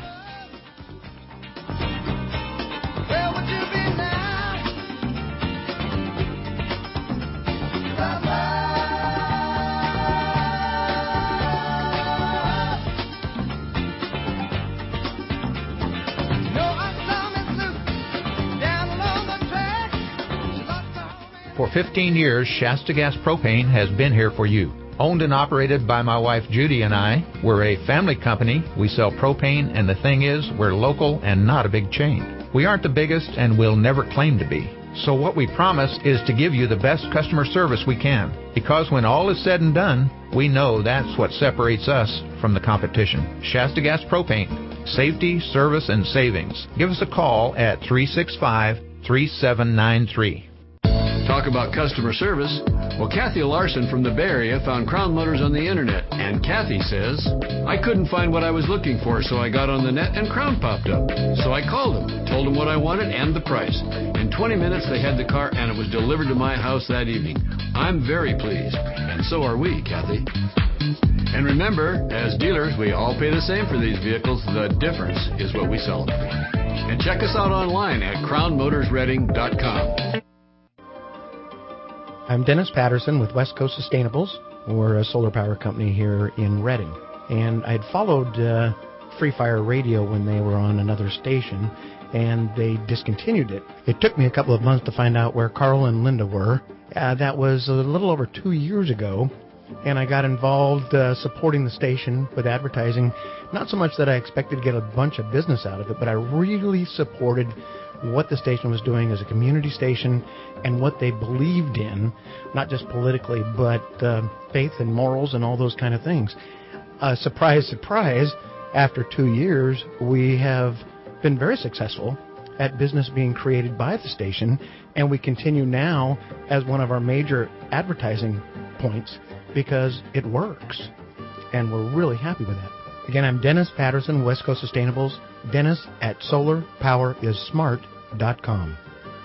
For fifteen years, Shasta Gas Propane has been here for you. Owned and operated by my wife Judy and I, we're a family company. We sell propane, and the thing is, we're local and not a big chain. We aren't the biggest, and we'll never claim to be. So what we promise is to give you the best customer service we can. Because when all is said and done, we know that's what separates us from the competition. Shasta Gas Propane. Safety, service, and savings. Give us a call at three six five, three seven nine three. Talk about customer service. Well, Kathy Larson from the Bay Area found Crown Motors on the internet, and Kathy says, I couldn't find what I was looking for, so I got on the net and Crown popped up. So I called them, told them what I wanted and the price. In twenty minutes, they had the car, and it was delivered to my house that evening. I'm very pleased, and so are we, Kathy. And remember, as dealers, we all pay the same for these vehicles. The difference is what we sell them for. And check us out online at crown motors reading dot com. I'm Dennis Patterson with West Coast Sustainables. We're a solar power company here in Redding. And I'd followed uh, Free Fire Radio when they were on another station, and they discontinued it. It took me a couple of months to find out where Carl and Linda were. Uh, that was a little over two years ago, and I got involved uh, supporting the station with advertising. Not so much that I expected to get a bunch of business out of it, but I really supported what the station was doing as a community station and what they believed in, not just politically, but uh, faith and morals and all those kind of things. Uh, surprise, surprise, after two years, we have been very successful at business being created by the station, and we continue now as one of our major advertising points because it works, and we're really happy with that. Again, I'm Dennis Patterson, West Coast Sustainables, Dennis at solar power is smart dot com.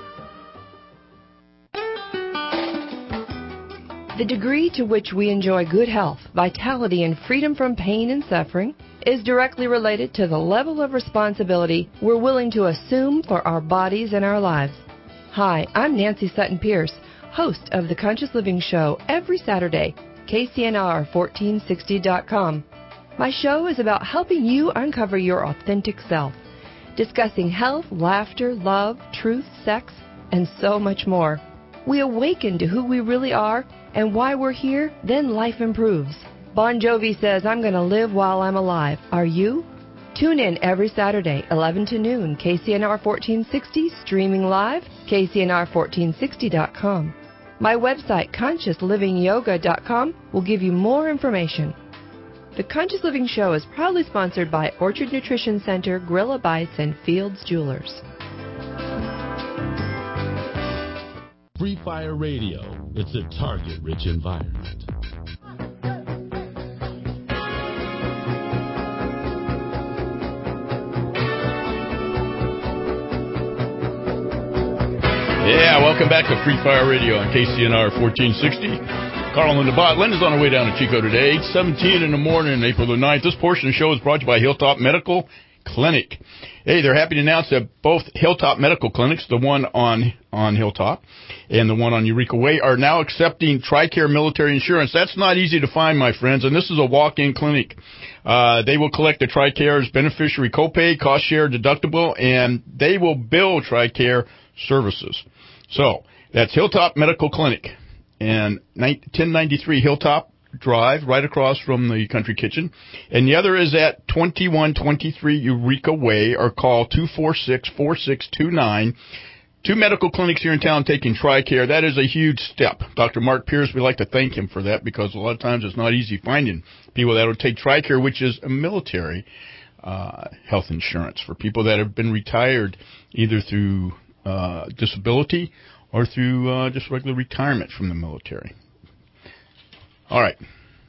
The degree to which we enjoy good health, vitality, and freedom from pain and suffering is directly related to the level of responsibility we're willing to assume for our bodies and our lives. Hi, I'm Nancy Sutton Pierce, host of The Conscious Living Show every Saturday, K C N R fourteen sixty dot com. My show is about helping you uncover your authentic self, discussing health, laughter, love, truth, sex, and so much more. We awaken to who we really are and why we're here, then life improves. Bon Jovi says, I'm going to live while I'm alive. Are you? Tune in every Saturday, eleven to noon, K C N R fourteen sixty, streaming live, K C N R fourteen sixty dot com. My website, conscious living yoga dot com, will give you more information. The Conscious Living Show is proudly sponsored by Orchard Nutrition Center, Gorilla Bites, and Fields Jewelers. Free Fire Radio. It's a target-rich environment. Yeah, welcome back to Free Fire Radio on K C N R fourteen sixty. Carl and Linda Bott. Linda's on her way down to Chico today, eight seventeen in the morning, April the ninth. This portion of the show is brought to you by Hilltop Medical Clinic. Hey, they're happy to announce that both Hilltop Medical Clinics, the one on on Hilltop and the one on Eureka Way, are now accepting TRICARE military insurance. That's not easy to find, my friends, and this is a walk-in clinic. Uh, they will collect the TRICARE's beneficiary copay, cost share, deductible, and they will bill TRICARE services. So, that's Hilltop Medical Clinic. And ten ninety-three Hilltop Drive, right across from the Country Kitchen. And the other is at twenty-one twenty-three Eureka Way, or call two four six, four six two nine. Two medical clinics here in town taking TRICARE. That is a huge step. Doctor Mark Pierce, we'd like to thank him for that, because a lot of times it's not easy finding people that will take TRICARE, which is a military uh, health insurance for people that have been retired either through uh, disability or through uh, just regular retirement from the military. All right.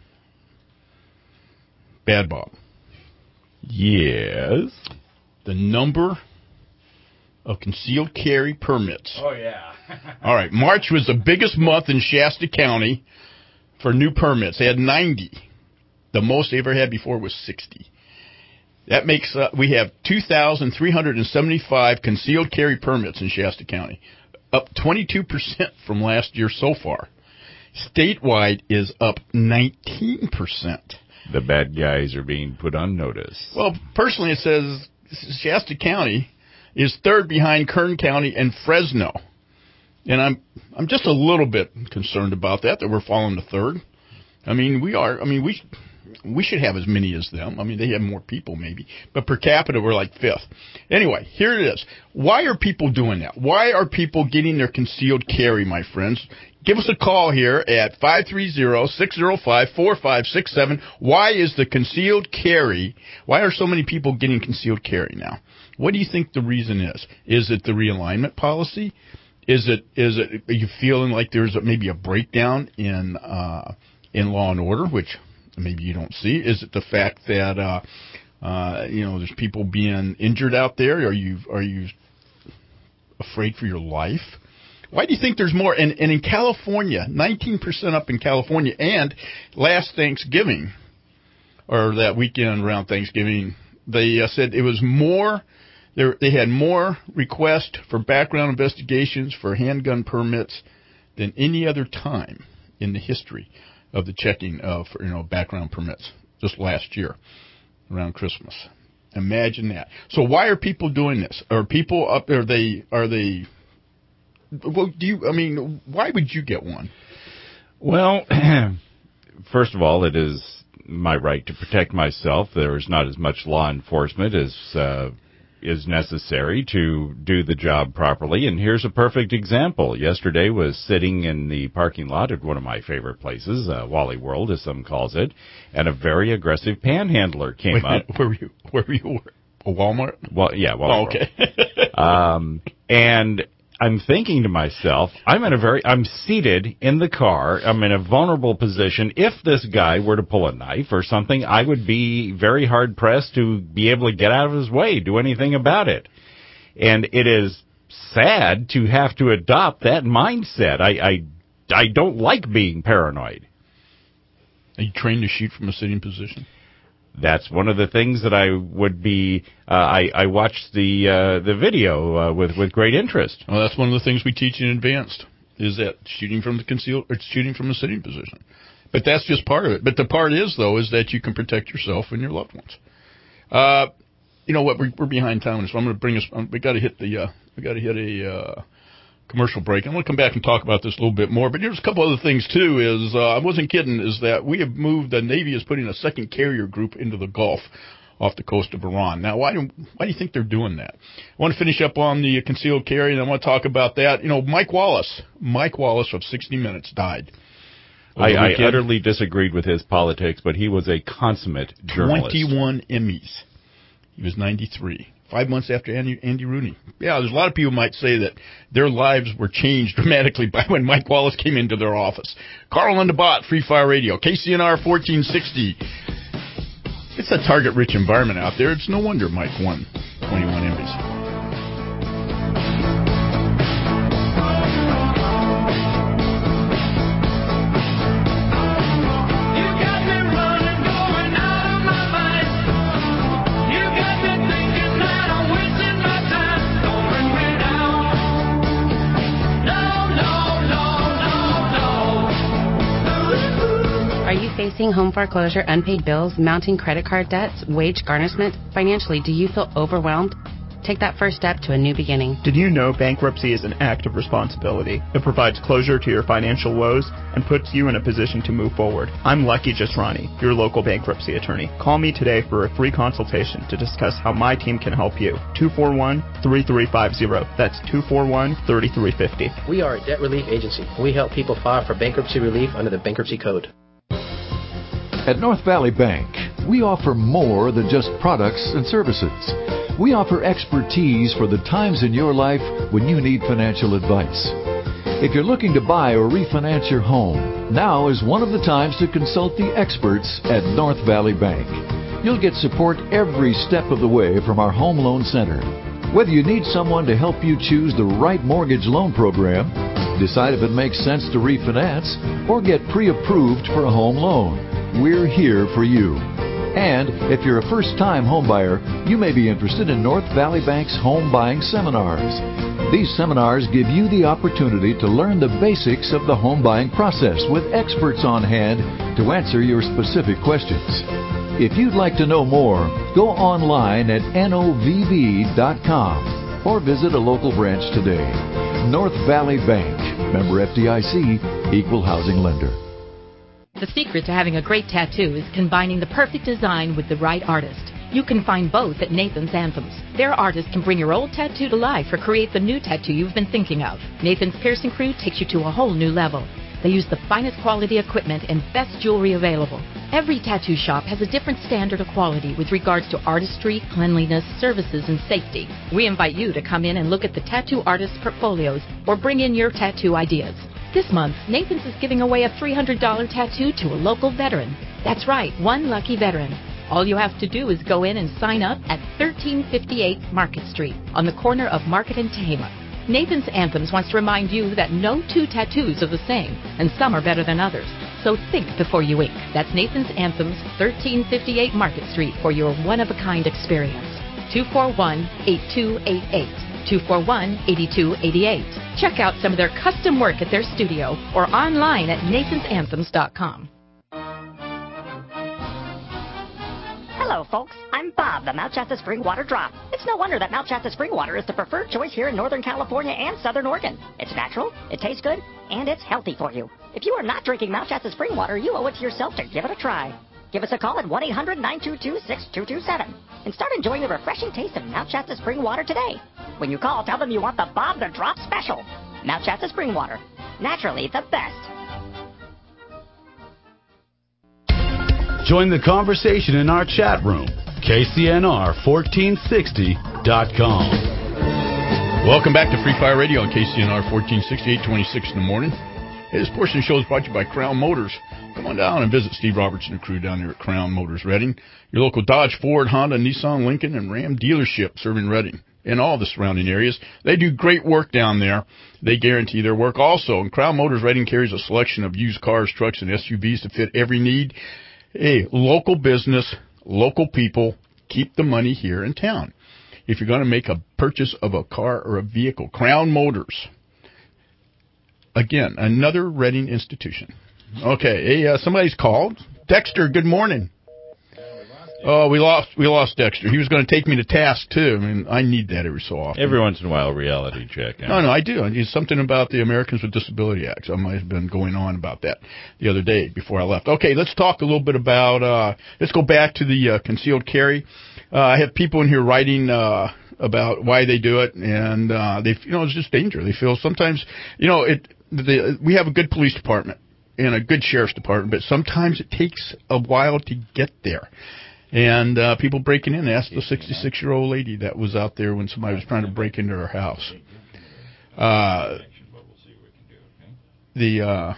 Bad Bob. Yes? The number of concealed carry permits. Oh, yeah. All right. March was the biggest month in Shasta County for new permits. They had ninety. The most they ever had before was sixty. That makes, uh, we have two thousand three hundred seventy-five concealed carry permits in Shasta County, up twenty-two percent from last year so far. Statewide is up nineteen percent. The bad guys are being put on notice. Well, personally, it says Shasta County is third behind Kern County and Fresno And I'm I'm just a little bit concerned about that, that we're falling to third. I mean, we are. I mean, we we should have as many as them. I mean, they have more people maybe, but per capita we're like fifth. Anyway, here it is. Why are people doing that? Why are people getting their concealed carry, my friends? Give us a call here at five three zero, six zero five, four five six seven. Why is the concealed carry, why are so many people getting concealed carry now? What do you think the reason is? Is it the realignment policy? Is it, is it, are you feeling like there's a, maybe a breakdown in, uh, in law and order, which maybe you don't see? Is it the fact that, uh, uh, you know, there's people being injured out there? Are you, are you afraid for your life? Why do you think there's more? And, and in California, nineteen percent up in California, and last Thanksgiving, or that weekend around Thanksgiving, they uh, said it was more, they had more requests for background investigations for handgun permits than any other time in the history of the checking of, you know, background permits, just last year around Christmas. Imagine that. So why are people doing this? Are people up there, are they, are they, well, do you, I mean, why would you get one? Well, first of all, it is my right to protect myself. There is not as much law enforcement as uh, is necessary to do the job properly. And here's a perfect example. Yesterday was sitting in the parking lot at one of my favorite places, uh, Wally World, as some calls it, and a very aggressive panhandler came Wait, up. Where were you? Where were you? A Walmart? Well, yeah, Wally oh, okay. World. um, and I'm thinking to myself, I'm in a very, I'm seated in the car. I'm in a vulnerable position. If this guy were to pull a knife or something, I would be very hard pressed to be able to get out of his way, do anything about it. And it is sad to have to adopt that mindset. I, I, I don't like being paranoid. Are you trained to shoot from a sitting position? That's one of the things that I would be. Uh, I, I watched the uh, the video uh, with with great interest. Well, that's one of the things we teach in advanced is that shooting from the concealed or shooting from a sitting position. But that's just part of it. But the part is though is that you can protect yourself and your loved ones. Uh, you know what? We're, we're behind time, so I'm going to bring us. Um, we got to hit the. Uh, we got to hit a. Uh, commercial break. I'm going to come back and talk about this a little bit more, but here's a couple other things too is, uh, I wasn't kidding, is that we have moved, the Navy is putting a second carrier group into the Gulf off the coast of Iran. Now, why do, why do you think they're doing that? I want to finish up on the concealed carry, and I want to talk about that. You know, Mike Wallace, Mike Wallace of sixty minutes died. I, I utterly disagreed with his politics, but he was a consummate journalist. twenty-one Emmys. He was ninety-three. Five months after Andy, Andy Rooney. Yeah, there's a lot of people might say that their lives were changed dramatically by when Mike Wallace came into their office. Carl on the Bot, Free Fire Radio, K C N R fourteen sixty. It's a target-rich environment out there. It's no wonder Mike won twenty-one Emmys. Facing home foreclosure, unpaid bills, mounting credit card debts, wage garnishment? Financially, do you feel overwhelmed? Take that first step to a new beginning. Did you know bankruptcy is an act of responsibility? It provides closure to your financial woes and puts you in a position to move forward. I'm Lucky Jasrani, your local bankruptcy attorney. Call me today for a free consultation to discuss how my team can help you. two four one, three three five zero. That's two four one, three three five zero. We are a debt relief agency. We help people file for bankruptcy relief under the Bankruptcy Code. At North Valley Bank, we offer more than just products and services. We offer expertise for the times in your life when you need financial advice. If you're looking to buy or refinance your home, now is one of the times to consult the experts at North Valley Bank. You'll get support every step of the way from our Home Loan Center. Whether you need someone to help you choose the right mortgage loan program, decide if it makes sense to refinance, or get pre-approved for a home loan, we're here for you. And if you're a first-time homebuyer, you may be interested in North Valley Bank's home buying seminars. These seminars give you the opportunity to learn the basics of the home buying process with experts on hand to answer your specific questions. If you'd like to know more, go online at N O V B dot com or visit a local branch today. North Valley Bank. Member F D I C, Equal Housing Lender. The secret to having a great tattoo is combining the perfect design with the right artist. You can find both at Nathan's Anthems. Their artists can bring your old tattoo to life or create the new tattoo you've been thinking of. Nathan's Piercing Crew takes you to a whole new level. They use the finest quality equipment and best jewelry available. Every tattoo shop has a different standard of quality with regards to artistry, cleanliness, services, and safety. We invite you to come in and look at the tattoo artists' portfolios or bring in your tattoo ideas. This month, Nathan's is giving away a three hundred dollars tattoo to a local veteran. That's right, one lucky veteran. All you have to do is go in and sign up at thirteen fifty-eight Market Street on the corner of Market and Tehama. Nathan's Anthems wants to remind you that no two tattoos are the same, and some are better than others. So think before you ink. That's Nathan's Anthems, thirteen fifty-eight Market Street for your one-of-a-kind experience. two four one, eight two eight eight. two four one, eight two eight eight. Check out some of their custom work at their studio or online at nathans anthems dot com. Hello, folks. I'm Bob, the Mount Shasta Spring Water Drop. It's no wonder that Mount Shasta Spring Water is the preferred choice here in Northern California and Southern Oregon. It's natural, it tastes good, and it's healthy for you. If you are not drinking Mount Shasta Spring Water, you owe it to yourself to give it a try. Give us a call at one eight hundred, nine two two, six two two seven and start enjoying the refreshing taste of Mount Shasta Spring Water today. When you call, tell them you want the Bob the Drop special. Mount Shasta Spring Water. Naturally the best. Join the conversation in our chat room, K C N R fourteen sixty dot com. Welcome back to Free Fire Radio on K C N R fourteen sixty, eight twenty-six in the morning. Hey, this portion of the show is brought to you by Crown Motors. Come on down and visit Steve Roberts and the crew down there at Crown Motors Reading, your local Dodge, Ford, Honda, Nissan, Lincoln, and Ram dealership serving Reading and all the surrounding areas. They do great work down there. They guarantee their work also. And Crown Motors Reading carries a selection of used cars, trucks, and S U Vs to fit every need. Hey, local business, local people, keep the money here in town. If you're going to make a purchase of a car or a vehicle, Crown Motors. Again, another Reading institution. Okay, hey, uh, somebody's called. Dexter, good morning. Oh, we lost we lost Dexter. He was going to take me to task, too. I mean, I need that every so often. Every once in a while, reality check. Huh? No, no, I do. It's something about the Americans with Disability Act. I might have been going on about that the other day before I left. Okay, let's talk a little bit about, uh, let's go back to the uh, concealed carry. Uh, I have people in here writing uh, about why they do it, and uh, they, you know, it's just danger. They feel sometimes, you know, it. The, we have a good police department and a good sheriff's department, but sometimes it takes a while to get there. And uh, people breaking in. Asked the sixty-six-year-old lady that was out there when somebody was trying to break into her house. Uh, the uh,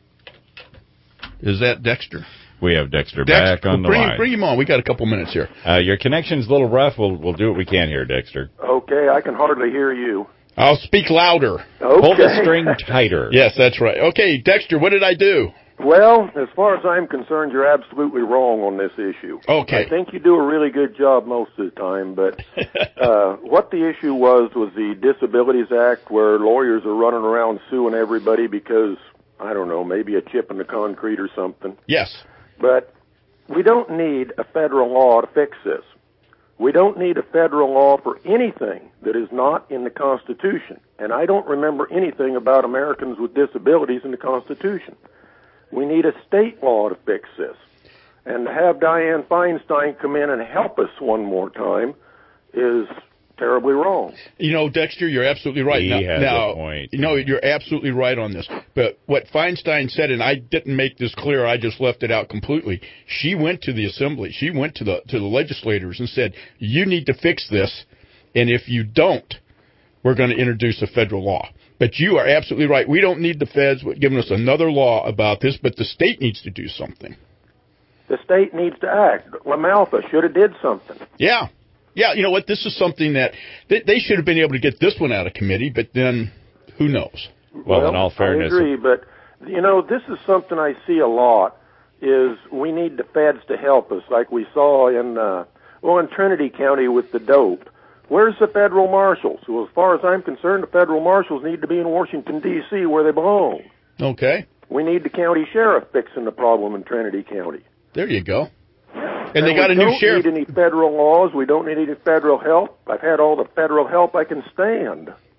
is that Dexter? We have Dexter, Dexter back on the bring, line. Bring him on. We got a couple minutes here. Uh, your connection's a little rough. We'll we'll do what we can here, Dexter. Okay, I can hardly hear you. I'll speak louder. Okay. Pull the string tighter. Yes, that's right. Okay, Dexter, what did I do? Well, as far as I'm concerned, you're absolutely wrong on this issue. Okay. I think you do a really good job most of the time, but uh, what the issue was was the Disabilities Act, where lawyers are running around suing everybody because, I don't know, maybe a chip in the concrete or something. Yes. But we don't need a federal law to fix this. We don't need a federal law for anything that is not in the Constitution. And I don't remember anything about Americans with disabilities in the Constitution. We need a state law to fix this. And to have Dianne Feinstein come in and help us one more time is terribly wrong. You know, Dexter, you're absolutely right. He now, has now, a point. You know, you're absolutely right on this. But what Feinstein said, and I didn't make this clear, I just left it out completely. She went to the assembly. She went to the to the legislators and said, you need to fix this, and if you don't, we're going to introduce a federal law. But you are absolutely right. We don't need the feds giving us another law about this, but the state needs to do something. The state needs to act. LaMalfa should have did something. Yeah. Yeah, you know what? This is something that they, they should have been able to get this one out of committee, but then who knows? Well, well in all fairness, I agree, but you know, this is something I see a lot. Is we need the feds to help us, like we saw in uh, well in Trinity County with the dope. Where's the federal marshals? Well, as far as I'm concerned, the federal marshals need to be in Washington D C where they belong. Okay. We need the county sheriff fixing the problem in Trinity County. There you go. And, and they got a new sheriff. We don't need any federal laws. We don't need any federal help. I've had all the federal help I can stand.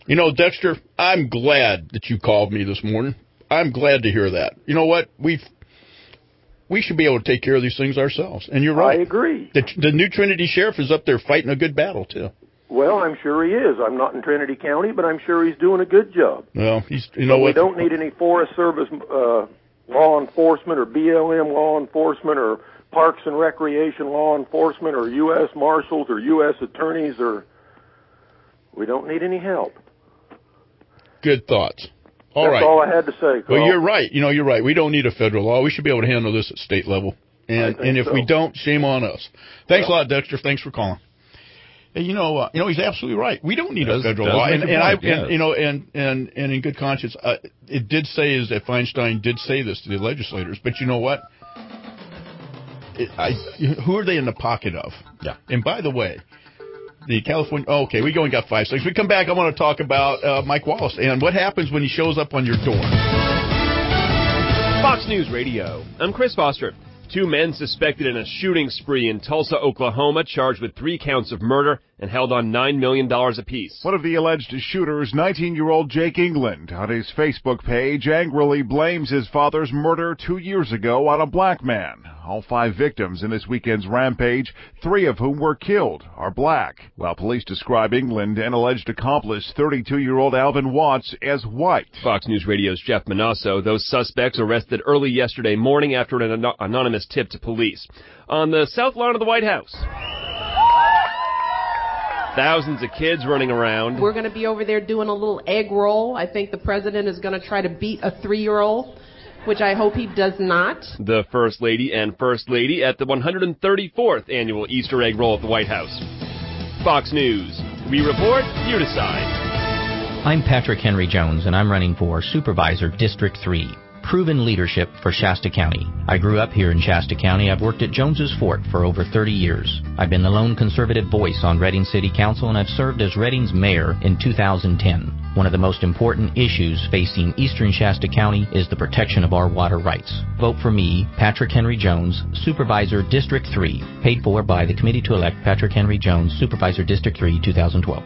You know, Dexter, I'm glad that you called me this morning. I'm glad to hear that. You know what? We've we should be able to take care of these things ourselves. And you're right. I agree. The, the new Trinity sheriff is up there fighting a good battle, too. Well, I'm sure he is. I'm not in Trinity County, but I'm sure he's doing a good job. Well, he's, you know but what? We don't need any Forest Service uh, law enforcement or B L M law enforcement or Parks and Recreation law enforcement or U S Marshals or U S attorneys or... We don't need any help. Good thoughts. All That's right. all I had to say, Carl. Well, you're right. You know, you're right. We don't need a federal law. We should be able to handle this at state level. And and if so. we don't, shame on us. Thanks Well. a lot, Dexter. Thanks for calling. And you know, uh, you know, he's absolutely right. We don't need Does- a federal does law. make And, a and I, point, yes. and, you know, and and and in good conscience, uh, it did say is that Feinstein did say this to the legislators. But you know what? It, I, who are they in the pocket of? Yeah. And by the way, the California. Oh, okay, we only got five seconds. We come back. I want to talk about uh, Mike Wallace and what happens when he shows up on your door. Fox News Radio. I'm Chris Foster. Two men suspected in a shooting spree in Tulsa, Oklahoma, charged with three counts of murder and held on nine million dollars apiece. One of the alleged shooters, nineteen-year-old Jake England, on his Facebook page angrily blames his father's murder two years ago on a black man. All five victims in this weekend's rampage, three of whom were killed, are black, while police describe England and alleged accomplice, thirty-two-year-old Alvin Watts, as white. Fox News Radio's Jeff Manasso. Those suspects arrested early yesterday morning after an an- anonymous tip to police on the south lawn of the White House. Thousands of kids running around. We're going to be over there doing a little egg roll. I think the president is going to try to beat a three-year-old, which I hope he does not. The First Lady and First Lady at the one hundred thirty-fourth annual Easter egg roll at the White House. Fox News. We report, you decide. I'm Patrick Henry Jones, and I'm running for Supervisor District three. Proven leadership for Shasta County. I grew up here in Shasta County. I've worked at Jones's Fort for over thirty years. I've been the lone conservative voice on Reading City Council, and I've served as Reading's mayor in two thousand ten. One of the most important issues facing eastern Shasta County is the protection of our water rights. Vote for me, Patrick Henry Jones, Supervisor District three, paid for by the Committee to elect Patrick Henry Jones, Supervisor District three, two thousand twelve.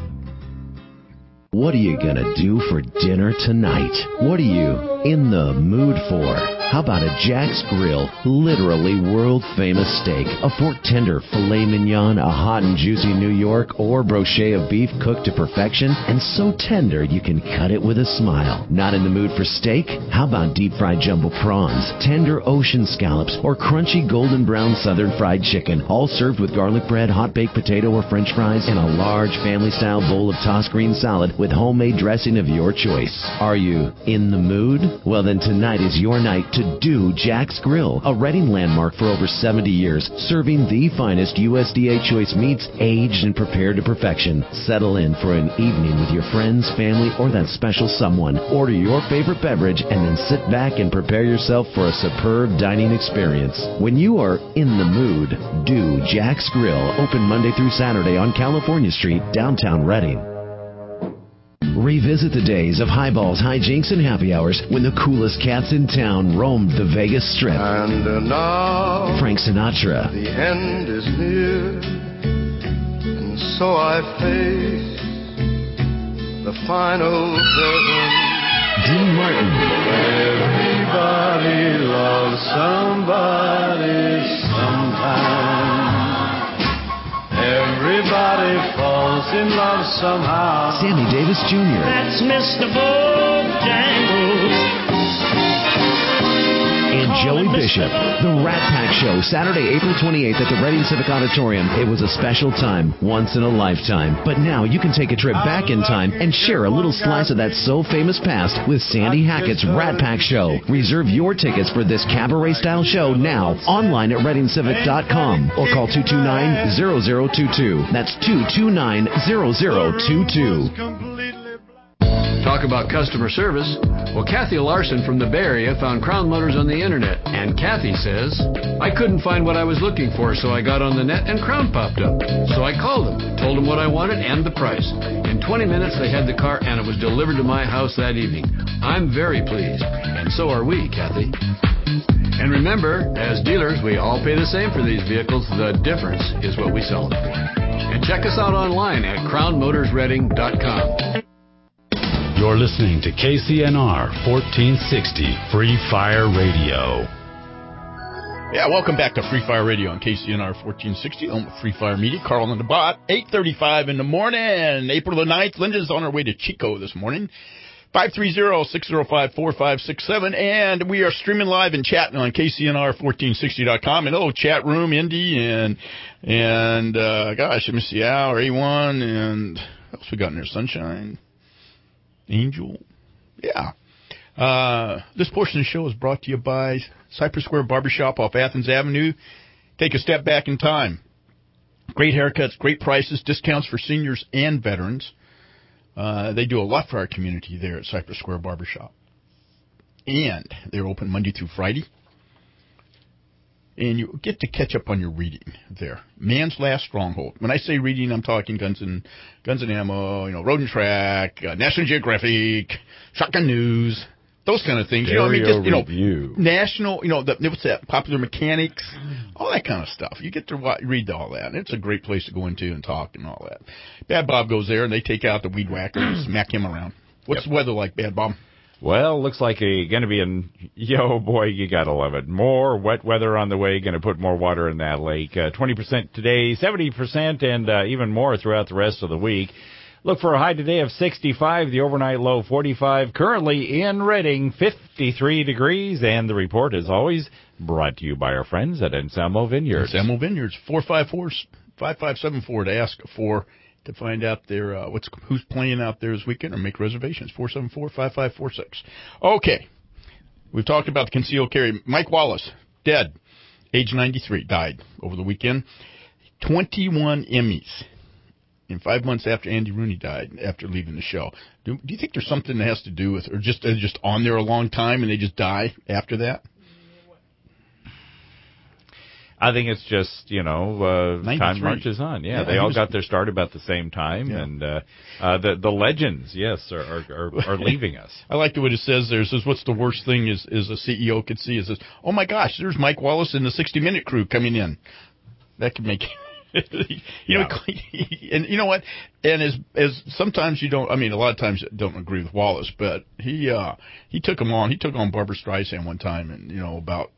What are you gonna do for dinner tonight? What are you in the mood for? How about a Jack's Grill, literally world-famous steak, a fork tender filet mignon, a hot and juicy New York, or brochet of beef cooked to perfection, and so tender you can cut it with a smile. Not in the mood for steak? How about deep-fried jumbo prawns, tender ocean scallops, or crunchy golden brown southern fried chicken, all served with garlic bread, hot baked potato or french fries, and a large family-style bowl of tossed green salad with homemade dressing of your choice. Are you in the mood? Well, then tonight is your night to do Jack's Grill, a Reading landmark for over seventy years, serving the finest U S D A choice meats, aged and prepared to perfection. Settle in for an evening with your friends, family, or that special someone. Order your favorite beverage and then sit back and prepare yourself for a superb dining experience. When you are in the mood, do Jack's Grill, open Monday through Saturday on California Street, downtown Reading. Revisit the days of highballs, hijinks, and happy hours when the coolest cats in town roamed the Vegas Strip. And uh, now Frank Sinatra, the end is near, and so I face the final curtain. Dean Martin, everybody loves somebody sometime. Everybody falls in love somehow. Sammy Davis Junior That's Mister Bojangles. And Joey Bishop. The Rat Pack Show, Saturday, April twenty-eighth at the Reading Civic Auditorium. It was a special time, once in a lifetime. But now you can take a trip back in time and share a little slice of that so famous past with Sandy Hackett's Rat Pack Show. Reserve your tickets for this cabaret-style show now online at reading civic dot com or call two two nine, zero zero two two. That's two two nine, zero zero two two. Talk about customer service. Well, Kathy Larson from the Bay Area found Crown Motors on the internet. And Kathy says, I couldn't find what I was looking for, so I got on the net and Crown popped up. So I called them, told them what I wanted and the price. In twenty minutes, they had the car and it was delivered to my house that evening. I'm very pleased. And so are we, Kathy. And remember, as dealers, we all pay the same for these vehicles. The difference is what we sell them for. And check us out online at crown motors reading dot com. You're listening to K C N R fourteen sixty Free Fire Radio. Yeah, welcome back to Free Fire Radio on K C N R fourteen sixty, home of Free Fire Media. Carl and the Bot, eight thirty-five in the morning, April the ninth. Linda's on her way to Chico this morning. five three zero, six zero five, four five six seven, and we are streaming live and chatting on K C N R fourteen sixty dot com. And hello, chat room, Indy, and, and uh, gosh, let me see, Al, A one, and what else we got in there? Sunshine, Angel, yeah. Uh, this portion of the show is brought to you by Cypress Square Barbershop off Athens Avenue. Take a step back in time. Great haircuts, great prices, discounts for seniors and veterans. Uh, they do a lot for our community there at Cypress Square Barbershop. And they're open Monday through Friday. And you get to catch up on your reading there. Man's Last Stronghold. When I say reading, I'm talking Guns and Guns and Ammo, you know, Road and Track, uh, National Geographic, Shotgun News, those kind of things. You know, I mean, just, you know, review. national, you know, the, what's that, Popular Mechanics, all that kind of stuff. You get to watch, read all that. And it's a great place to go into and talk and all that. Bad Bob goes there, and they take out the weed whacker and smack him around. What's yep. the weather like, Bad Bob? Well, looks like a going to be in, yo, boy, you got to love it. More wet weather on the way, going to put more water in that lake. Uh, twenty percent today, seventy percent, and uh, even more throughout the rest of the week. Look for a high today of sixty-five, the overnight low forty-five. Currently in Redding, fifty-three degrees, and the report is always brought to you by our friends at Anselmo Vineyards. Anselmo Vineyards, four five four, five five seven four to ask for, to find out their uh, what's who's playing out there this weekend or make reservations, four seven four, five five four six. Okay, we've talked about the concealed carry. Mike Wallace, dead, age ninety-three, died over the weekend. twenty-one Emmys. In five months after Andy Rooney died, after leaving the show. Do, do you think there's something that has to do with, or just they're just on there a long time and they just die after that? I think it's just, you know, uh, time marches on. Yeah, yeah they all was, got their start about the same time, yeah. and uh, uh, the the legends, yes, are are, are, are leaving us. I like the way it says there. It says, what's the worst thing is, is a C E O could see? It says, oh my gosh, there's Mike Wallace and the sixty minute crew coming in. That could make you yeah. know, and you know what? And as as sometimes you don't, I mean, a lot of times you don't agree with Wallace, but he uh, he took him on. He took on Barbara Streisand one time, and you know about.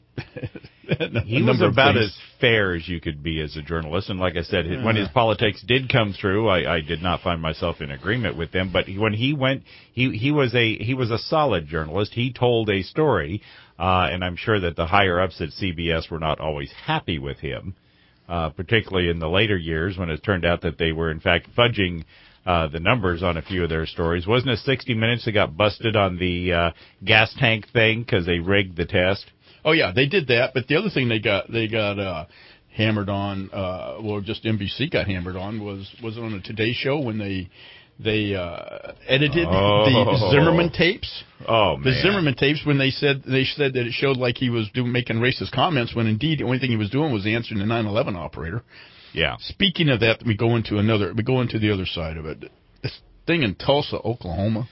He was about as fair as you could be as a journalist, and like I said, yeah. when his politics did come through, I, I did not find myself in agreement with them. But when he went, he he was a he was a solid journalist. He told a story, uh, and I'm sure that the higher ups at C B S were not always happy with him. Uh, particularly in the later years when it turned out that they were, in fact, fudging uh, the numbers on a few of their stories. Wasn't it sixty minutes that got busted on the uh, gas tank thing because they rigged the test? Oh, yeah, they did that. But the other thing they got they got uh, hammered on, uh, well, just N B C got hammered on, was, was on a Today Show when they they uh, edited oh. the Zimmerman tapes. Oh, man. The Zimmerman tapes when they said they said that it showed like he was doing making racist comments when indeed the only thing he was doing was answering the nine eleven operator. Yeah. Speaking of that, we go into another. We go into the other side of it. This thing in Tulsa, Oklahoma.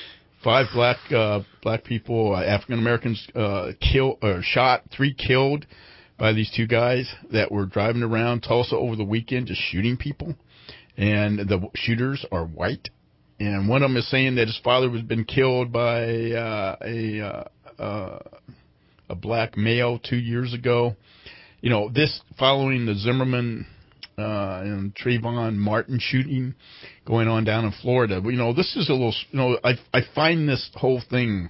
Five black uh, black people, uh, African Americans, uh, killed or shot. Three killed by these two guys that were driving around Tulsa over the weekend, just shooting people. And the shooters are white. And one of them is saying that his father was been killed by uh, a uh, uh, a black male two years ago. You know, this following the Zimmerman uh, and Trayvon Martin shooting going on down in Florida. You know, this is a little. You know, I I find this whole thing.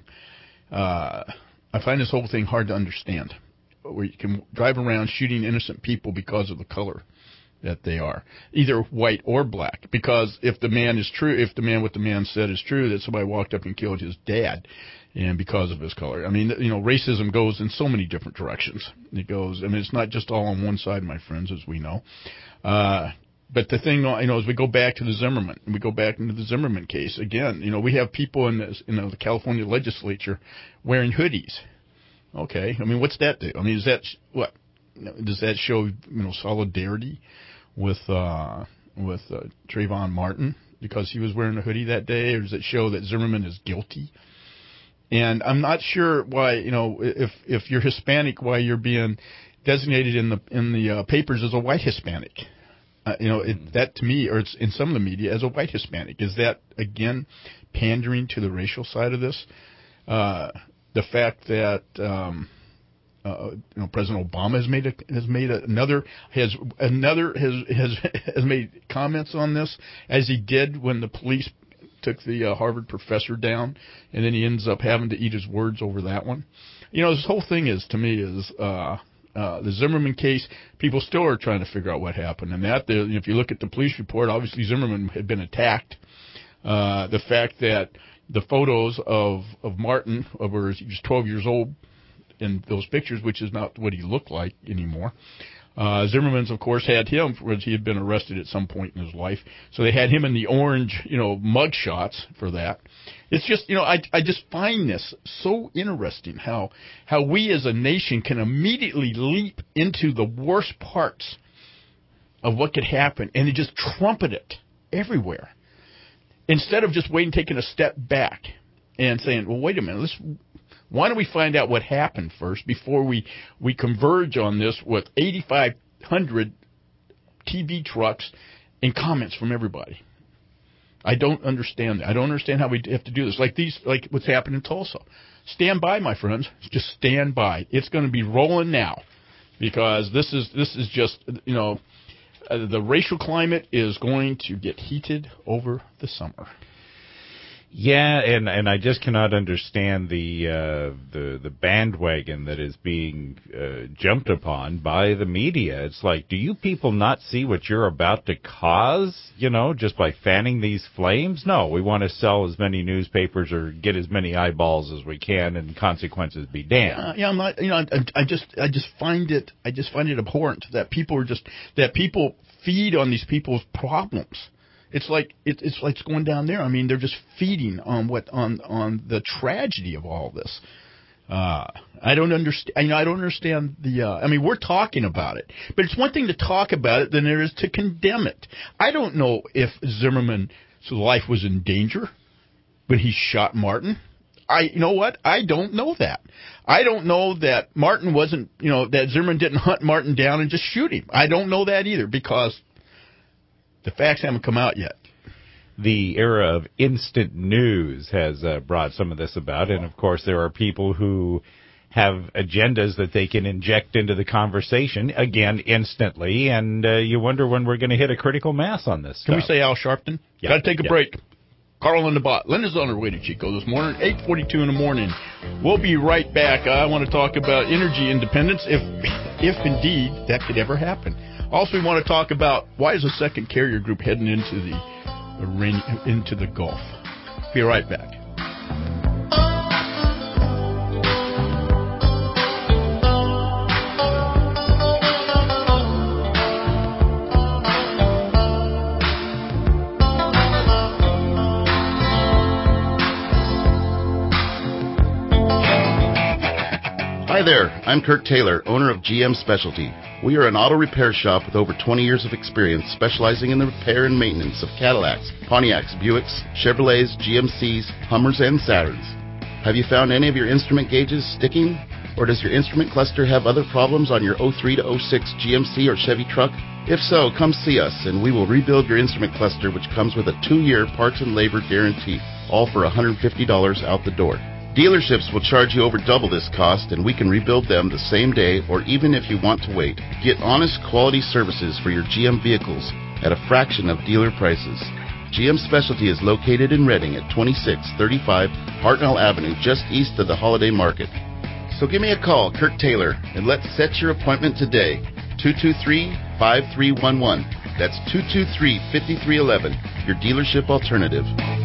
Uh, I find this whole thing hard to understand. Where you can drive around shooting innocent people because of the color that they are, either white or black. Because if the man is true, if the man what the man said is true, that somebody walked up and killed his dad, and because of his color. I mean, you know, racism goes in so many different directions. It goes, I mean, it's not just all on one side, my friends, as we know. Uh, but the thing, you know, as we go back to the Zimmerman, and we go back into the Zimmerman case again, you know, we have people in this, you know, the California legislature wearing hoodies. Okay, I mean, what's that do? I mean, is that what? Does that show, you know, solidarity with uh, with uh, Trayvon Martin because he was wearing a hoodie that day, or does it show that Zimmerman is guilty? And I'm not sure why, you know, if if you're Hispanic, why you're being designated in the in the uh, papers as a white Hispanic. Uh, you know, it, that to me, or it's in some of the media, as a white Hispanic, is that, again, pandering to the racial side of this? Uh, the fact that um, uh, you know President Obama has made a, has made another has another has has has made comments on this, as he did when the police took the uh, Harvard professor down, and then he ends up having to eat his words over that one. You know, this whole thing is, to me, is uh, uh, the Zimmerman case. People still are trying to figure out what happened, and that the, if you look at the police report, obviously Zimmerman had been attacked. Uh, the fact that the photos of, of Martin, of where he was twelve years old in those pictures, which is not what he looked like anymore. Uh, Zimmerman's, of course, had him, because he had been arrested at some point in his life. So they had him in the orange, you know, mug shots for that. It's just, you know, I, I just find this so interesting, how, how we as a nation can immediately leap into the worst parts of what could happen and just trumpet it everywhere, instead of just waiting, taking a step back and saying, well, wait a minute, let's, why don't we find out what happened first before we, we converge on this with eighty-five hundred T V trucks and comments from everybody? I don't understand that. I don't understand how we have to do this. Like these, like what's happened in Tulsa. Stand by, my friends. Just stand by. It's going to be rolling now, because this is this is just, you know, uh, the racial climate is going to get heated over the summer. Yeah, and, and I just cannot understand the uh, the the bandwagon that is being uh, jumped upon by the media. It's like, do you people not see what you're about to cause, you know, just by fanning these flames? No, we want to sell as many newspapers or get as many eyeballs as we can, and consequences be damned. Uh, yeah, I'm not. You know, I, I just I just find it I just find it abhorrent that people are just that people feed on these people's problems. It's like it, it's like it's going down there. I mean, they're just feeding on what on on the tragedy of all this. Uh, I don't understand. You know, I don't understand the. Uh, I mean, we're talking about it, but it's one thing to talk about it than there is to condemn it. I don't know if Zimmerman's life was in danger when he shot Martin. I, you know what? I don't know that. I don't know that Martin wasn't. You know, that Zimmerman didn't hunt Martin down and just shoot him. I don't know that either, because the facts haven't come out yet. The era of instant news has uh, brought some of this about, and of course there are people who have agendas that they can inject into the conversation, again, instantly, and uh, you wonder when we're going to hit a critical mass on this stuff. Can we say Al Sharpton? Yeah. Got to take a yeah. break. Carl and the Bot. Linda's on her way to Chico this morning, eight forty-two in the morning. We'll be right back. I want to talk about energy independence, if if indeed that could ever happen. Also, we want to talk about why is a second carrier group heading into the into the Gulf. Be right back. Hi there, I'm Kurt Taylor, owner of G M Specialty. We are an auto repair shop with over twenty years of experience specializing in the repair and maintenance of Cadillacs, Pontiacs, Buicks, Chevrolets, G M Cs, Hummers, and Saturns. Have you found any of your instrument gauges sticking? Or does your instrument cluster have other problems on your oh three to oh six G M C or Chevy truck? If so, come see us and we will rebuild your instrument cluster, which comes with a two-year parts and labor guarantee, all for one hundred fifty dollars out the door. Dealerships will charge you over double this cost, and we can rebuild them the same day or even if you want to wait. Get honest quality services for your G M vehicles at a fraction of dealer prices. G M Specialty is located in Reading at twenty-six thirty-five Hartnell Avenue, just east of the Holiday Market. So give me a call, Kurt Taylor, and let's set your appointment today. two two three, five three one one. That's two two three, five three one one, your dealership alternative.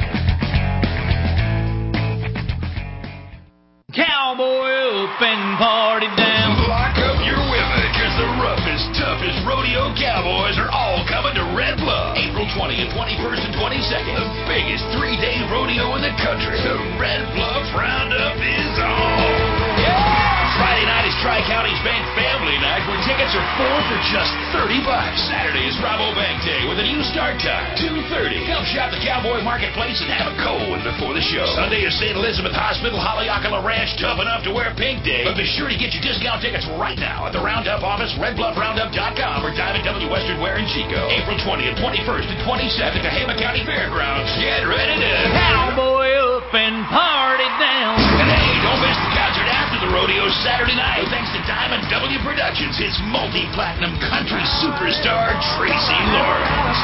Cowboy up and party down. Lock up your women, because the roughest, toughest rodeo cowboys are all coming to Red Bluff. April twentieth, twenty-first, and twenty-second. The biggest three-day rodeo in the country. The Red Bluff Roundup is on. Yeah! Friday night is Tri-County's Bank Family Night, where tickets are four for just thirty bucks. Saturday is Rabo Bank Day with a new start time, two thirty. Come Come shop the Cowboy Marketplace and have a cold one before the show. Sunday is Saint Elizabeth Hospital, Haleakala Ranch, tough enough to wear pink day. But be sure to get your discount tickets right now at the Roundup office, red bluff roundup dot com, or Diamond W Western Wear in Chico. April twentieth, twenty-first, and twenty-second at Tehama County Fairgrounds. Get ready to cowboy up and party down. And hey, don't miss the concert after the rodeo Saturday night. Thanks to Diamond W Productions, his multi-platinum country superstar Tracy Lawrence.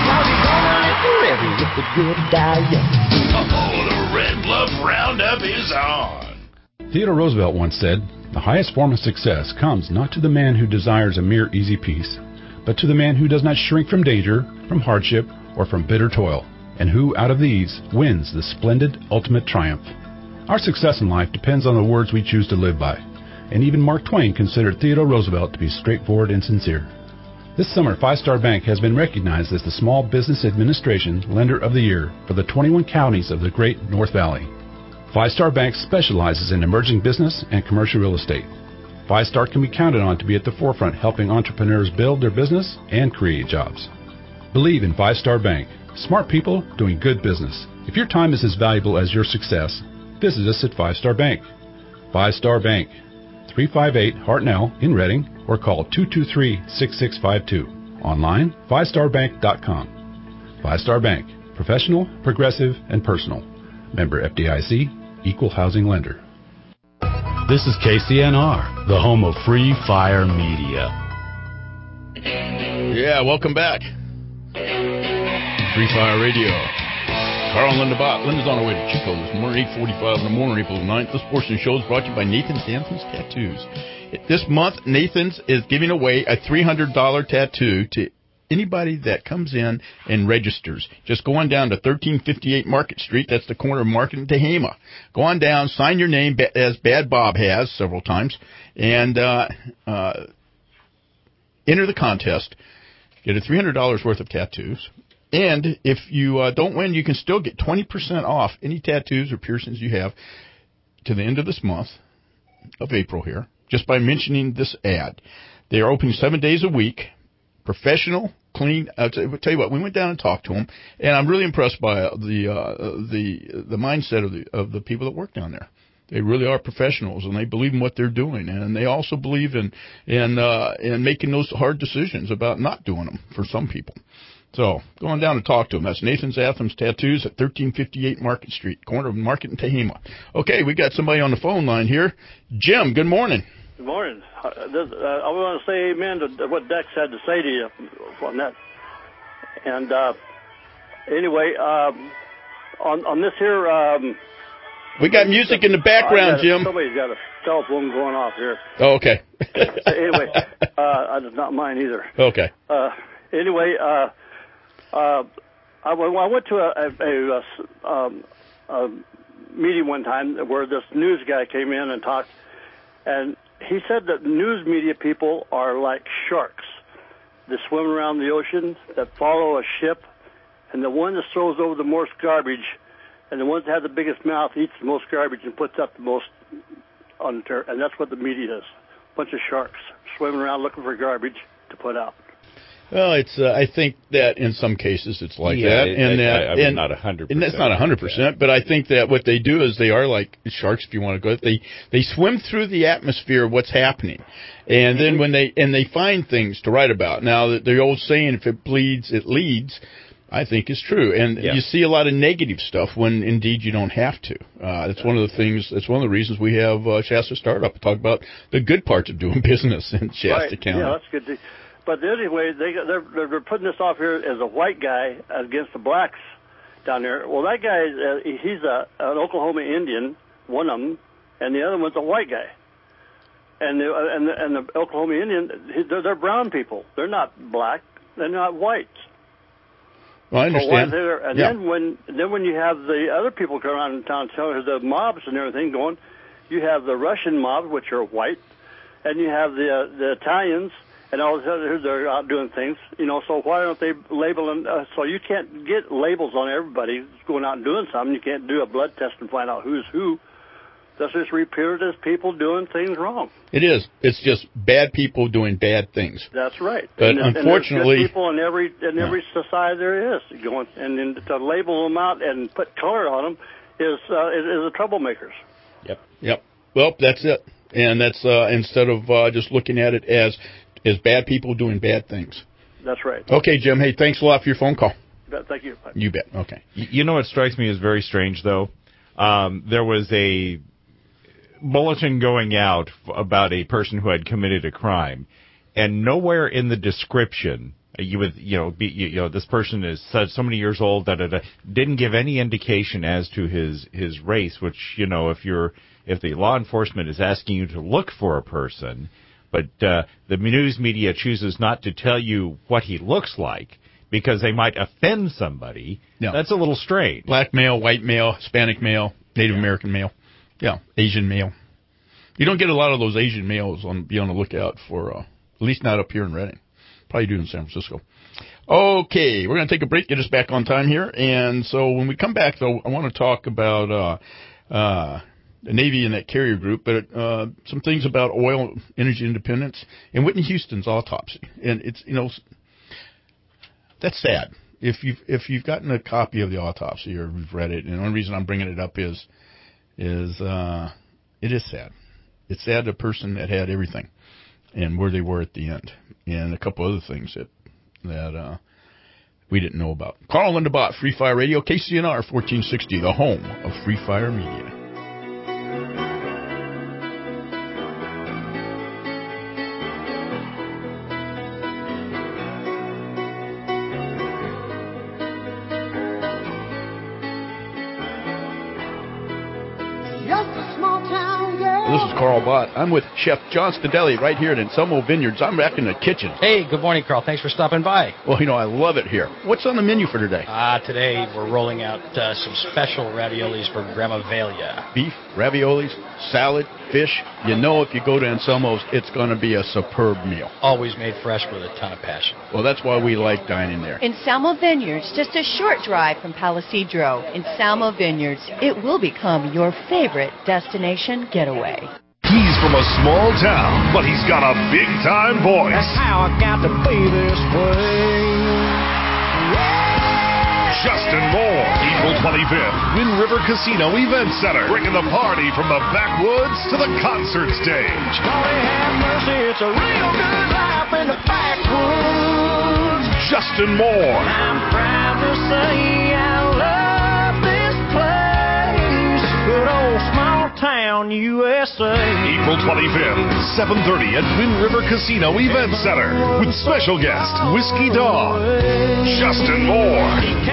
Oh, the Red Bluff Roundup is on. Theodore Roosevelt once said, "The highest form of success comes not to the man who desires a mere easy peace, but to the man who does not shrink from danger, from hardship, or from bitter toil, and who, out of these, wins the splendid ultimate triumph." Our success in life depends on the words we choose to live by, and even Mark Twain considered Theodore Roosevelt to be straightforward and sincere. This summer, Five Star Bank has been recognized as the Small Business Administration Lender of the Year for the twenty-one counties of the Great North Valley. Five Star Bank specializes in emerging business and commercial real estate. Five Star can be counted on to be at the forefront helping entrepreneurs build their business and create jobs. Believe in Five Star Bank. Smart people doing good business. If your time is as valuable as your success, visit us at Five Star Bank. Five Star Bank, three five eight Hartnell in Reading, or call two two three, six six five two. Online, five star bank dot com. Five Star Bank, professional, progressive, and personal. Member F D I C, Equal Housing Lender. This is K C N R, the home of free fire media. Yeah, welcome back. Free Fire Radio. Carl and Linda Bott. Linda's on her way to Chico this morning, eight forty-five in the morning, April ninth. This portion of the show is brought to you by Nathan's Anthems Tattoos. This month, Nathan's is giving away a three hundred dollars tattoo to anybody that comes in and registers. Just go on down to thirteen fifty-eight Market Street. That's the corner of Market and Tehama. Go on down, sign your name as Bad Bob has several times, and uh, uh, enter the contest. Get a three hundred dollars worth of tattoos. And if you uh, don't win, you can still get twenty percent off any tattoos or piercings you have to the end of this month of April here, just by mentioning this ad. They are open seven days a week, professional, clean. I'll tell you what, we went down and talked to them, and I'm really impressed by the uh, the the mindset of the of the people that work down there. They really are professionals, and they believe in what they're doing, and they also believe in in uh, in making those hard decisions about not doing them for some people. So, go on down and talk to them. That's Nathan's Anthems Tattoos at thirteen fifty-eight Market Street, corner of Market and Tehama. Okay, we got somebody on the phone line here. Jim, good morning. Good morning. Uh, this, uh, I want to say amen to what Dex had to say to you on that. And uh, anyway, um, on on this here... Um, we got music in the background, a, Jim. Somebody's got a cell phone going off here. Oh, okay. Anyway, uh, I did not mind either. Okay. Uh, anyway... Uh, Uh, I, I went to a, a, a, um, a meeting one time where this news guy came in and talked, and he said that news media people are like sharks that swim around the ocean, that follow a ship, and the one that throws over the most garbage, and the one that has the biggest mouth eats the most garbage and puts up the most on ter- and that's what the media is. A bunch of sharks swimming around looking for garbage to put out. Well, it's. Uh, I think that in some cases it's like yeah, that, it, and I, that, I, I mean, and not a hundred. And that's not a hundred percent, but I think that what they do is they are like sharks. If you want to go, they they swim through the atmosphere of what's happening, and then when they and they find things to write about. Now, the old saying, "If it bleeds, it leads," I think is true, and yeah. you see a lot of negative stuff when indeed you don't have to. Uh, it's one of the things. It's one of the reasons we have uh, Shasta Startup to talk about the good parts of doing business in Shasta right. County. Yeah, that's good. To- But anyway, they, they're, they're putting this off here as a white guy against the blacks down there. Well, that guy, uh, he's a, an Oklahoma Indian, one of them, and the other one's a white guy. And the, and the, and the Oklahoma Indian, they're, they're brown people. They're not black. They're not whites. Well, I understand. So and yeah. then when then when you have the other people come around in town, telling the mobs and everything going, you have the Russian mob, which are white, and you have the uh, the Italians. And all of a sudden, they're out doing things, you know, so why don't they label them? Uh, so you can't get labels on everybody going out and doing something. You can't do a blood test and find out who's who. This is repeated as people doing things wrong. It is. It's just bad people doing bad things. That's right. But and, unfortunately, and there's good people in every in every yeah. society there is. Going and then to label them out and put color on them is uh, is, is the troublemakers. Yep. Yep. Well, that's it. And that's uh, instead of uh, just looking at it as as bad people doing bad things. That's right. Okay, Jim. Hey, thanks a lot for your phone call. Thank you. Bye. You bet. Okay. You know what strikes me as very strange, though? Um, there was a bulletin going out about a person who had committed a crime, and nowhere in the description you would you know be you, you know this person is so, so many years old that it didn't give any indication as to his his race, which you know if you're if the law enforcement is asking you to look for a person, but uh, the news media chooses not to tell you what he looks like because they might offend somebody. No. That's a little strange. Black male, white male, Hispanic male, Native yeah. American male. Yeah, Asian male. You don't get a lot of those Asian males on be on the lookout for, uh, at least not up here in Redding. Probably do in San Francisco. Okay, we're going to take a break, get us back on time here. And so when we come back, though, I want to talk about uh, uh, the Navy and that carrier group, but uh, some things about oil, energy independence, and Whitney Houston's autopsy. And it's, you know, that's sad. If you've, if you've gotten a copy of the autopsy or you've read it, and the only reason I'm bringing it up is, is uh, it is sad. It's sad a person that had everything and where they were at the end, and a couple other things that that uh, we didn't know about. Carl Lindenbach, Free Fire Radio, K C N R fourteen sixty, the home of Free Fire Media. This is Carl Bott. I'm with Chef John Stadelli right here at Anselmo Vineyards. I'm back in the kitchen. Hey, good morning, Carl. Thanks for stopping by. Well, you know, I love it here. What's on the menu for today? Uh, today we're rolling out uh, some special raviolis for Grandma Velia. Beef, raviolis, salad, fish. You know if you go to Anselmo's, it's going to be a superb meal. Always made fresh with a ton of passion. Well, that's why we like dining there. Anselmo Vineyards, just a short drive from Palisadro. Anselmo Vineyards, it will become your favorite destination getaway. He's from a small town, but he's got a big-time voice. That's how I got to be this way. Justin Moore, April twenty-fifth, Wind River Casino Event Center, bringing the party from the backwoods to the concert stage. Lord have mercy, it's a real good life in the backwoods. Justin Moore. I'm proud to say I love this place. Good old small town U S A. April twenty-fifth, seven thirty at Wind River Casino Event Center with special guest Whiskey Dog, Justin Moore.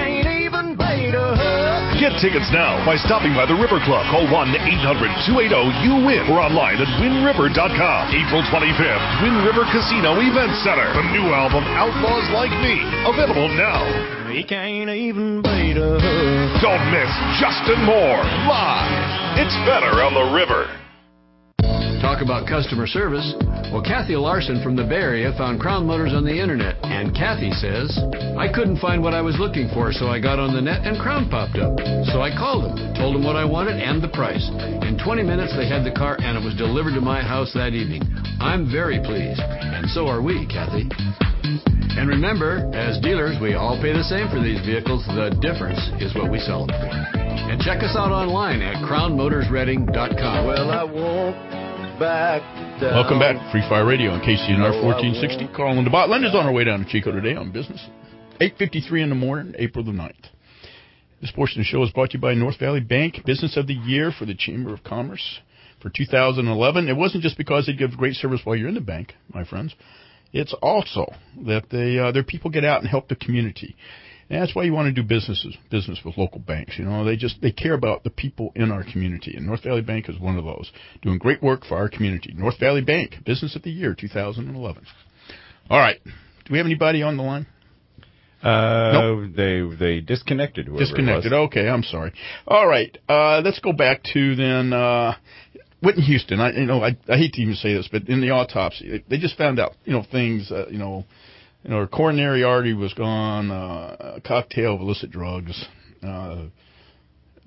Get tickets now by stopping by the River Club. Call one eight hundred two eight zero U W I N or online at wind river dot com. April twenty-fifth, Wind River Casino Event Center. The new album Outlaws Like Me, available now. We can't even beat us. Don't miss Justin Moore live. It's better on the river. Talk about customer service. Well, Kathy Larson from the Bay Area found Crown Motors on the internet, and Kathy says, I couldn't find what I was looking for, so I got on the net and Crown popped up. So I called them, told them what I wanted and the price. In twenty minutes, they had the car, and it was delivered to my house that evening. I'm very pleased, and so are we, Kathy. And remember, as dealers, we all pay the same for these vehicles. The difference is what we sell them for. And check us out online at crown motors reading dot com. Well, I won't back down. Welcome back to Free Fire Radio on K C N R fourteen sixty. Carl and DeBot. Linda's on her way down to Chico today on business. eight fifty-three in the morning, April the ninth. This portion of the show is brought to you by North Valley Bank, Business of the Year for the Chamber of Commerce for two thousand eleven. It wasn't just because they give great service while you're in the bank, my friends. It's also that they uh, their people get out and help the community. And that's why you want to do businesses, business with local banks. You know, they just they care about the people in our community, and North Valley Bank is one of those, doing great work for our community. North Valley Bank, Business of the Year, two thousand eleven. All right, do we have anybody on the line? Uh, nope. they they disconnected. Disconnected. Okay, I'm sorry. All right, uh, let's go back to then uh, Whitney Houston. I you know I, I hate to even say this, but in the autopsy, they just found out you know things uh, you know. You know, her coronary artery was gone, uh, a cocktail of illicit drugs, uh,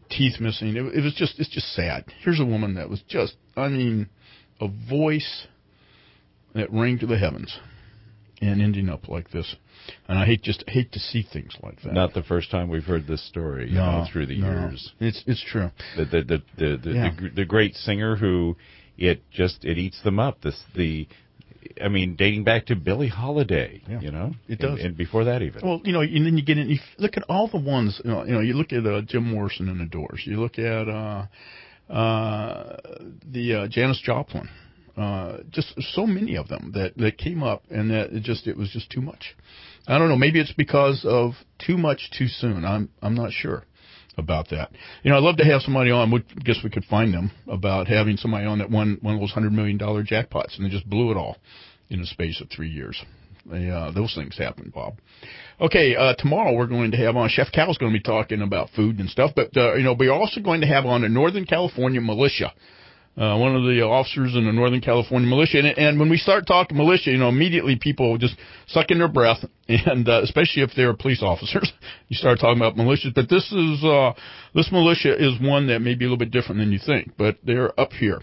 teeth missing. It, it was just, it's just sad. Here's a woman that was just, I mean, a voice that rang to the heavens, and ending up like this. And I hate just hate to see things like that. Not the first time we've heard this story, you no, know, through the no. years. It's it's true. The the the the, the, yeah. the, the great singer who it just it eats them up. This the. I mean, dating back to Billie Holiday, yeah. you know, it does, and, and before that even. Well, you know, and then you get in. You look at all the ones. You know, you know, you look at uh, Jim Morrison and the Doors. You look at uh, uh, the uh, Janis Joplin. Uh, just so many of them that, that came up, and that it just it was just too much. I don't know. Maybe it's because of too much too soon. I'm I'm not sure about that. You know, I'd love to have somebody on. I guess we could find them about having somebody on that won one of those hundred million dollar jackpots, and they just blew it all in the space of three years. They, uh, those things happen, Bob. Okay, uh, tomorrow we're going to have on, Chef Cal's going to be talking about food and stuff, but, uh, you know, we're also going to have on the Northern California Militia. Uh, one of the officers in the Northern California Militia. And, and when we start talking militia, you know, immediately people just suck in their breath, and uh, especially if they're police officers, you start talking about militias. But this is, uh, this militia is one that may be a little bit different than you think, but they're up here.